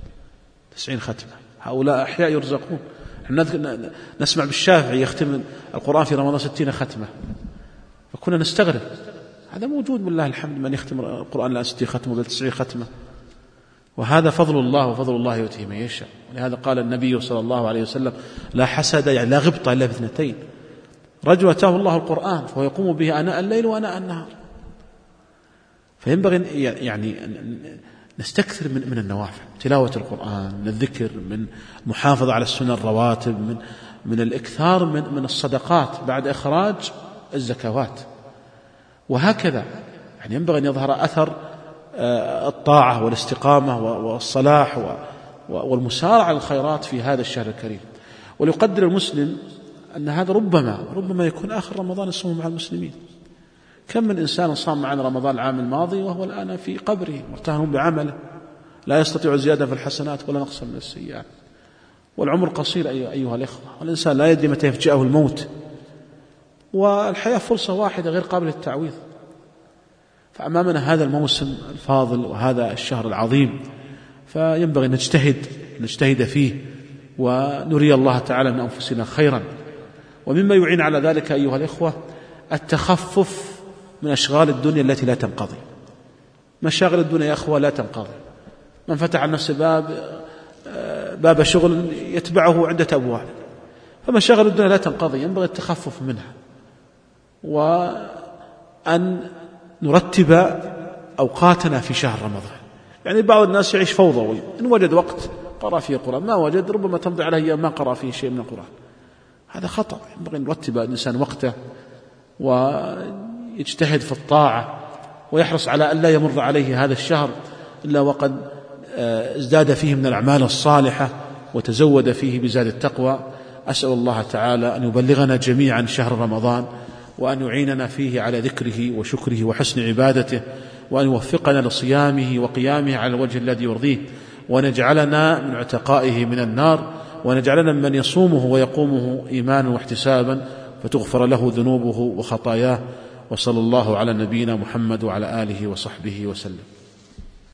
هؤلاء أحياء يرزقون. نسمع بالشافعي يختم القرآن في رمضان 60 ختمة، فكنا نستغرب. هذا موجود بالله الحمد، من يختم القرآن لا 60 ختمة بل 90 ختمة. وهذا فضل الله، وفضل الله يؤتيه من يشاء. ولهذا قال النبي صلى الله عليه وسلم: لا حسد، يعني لا غبطة إلا ب2، رجل أتاه الله القرآن فهو يقوم به آناء الليل وآناء النهار. فينبغي يعني نستكثر من النوافل، تلاوة القرآن، من الذكر، من محافظة على السنن الرواتب، من الإكثار من الصدقات بعد إخراج الزكوات، وهكذا. يعني ينبغي أن يظهر أثر الطاعة والاستقامة والصلاح والمسارعة للخيرات في هذا الشهر الكريم. وليقدر المسلم أن هذا ربما يكون آخر رمضان يصوم مع المسلمين. كم من إنسان صام معنا رمضان العام الماضي وهو الآن في قبره مرتهن بعمله، لا يستطيع زيادة في الحسنات ولا نقصا من السيئات. والعمر قصير أيها الإخوة، والإنسان لا يدري متى يفجأه الموت، والحياة فرصة واحدة غير قابلة للتعويض. فأمامنا هذا الموسم الفاضل وهذا الشهر العظيم، فينبغي نجتهد فيه ونري الله تعالى من أنفسنا خيرا. ومما يعين على ذلك أيها الإخوة التخفف من أشغال الدنيا التي لا تنقضي. مشاغل الدنيا يا أخوة لا تنقضي. من فتح على نفسه باب شغل يتبعه عدة أبواب، فمشاغل الدنيا لا تنقضي، ينبغي التخفف منها، وأن نرتب أوقاتنا في شهر رمضان. يعني بعض الناس يعيش فوضوي، إن وجد وقت قرأ فيه القرآن، ما وجد ربما تمضي عليه أيام ما قرأ فيه شيء من القرآن. هذا خطأ. ينبغي أن يرتب الإنسان وقته ويجتهد في الطاعة، ويحرص على أن لا يمر عليه هذا الشهر إلا وقد ازداد فيه من الأعمال الصالحة وتزود فيه بزاد التقوى. أسأل الله تعالى أن يبلغنا جميعا شهر رمضان، وأن يعيننا فيه على ذكره وشكره وحسن عبادته، وأن يوفقنا لصيامه وقيامه على الوجه الذي يرضيه، ونجعلنا من عتقائه من النار، ونجعلنا من يصومه ويقومه إيمانا واحتسابا فتغفر له ذنوبه وخطاياه. وصلى الله على نبينا محمد وعلى آله وصحبه وسلم.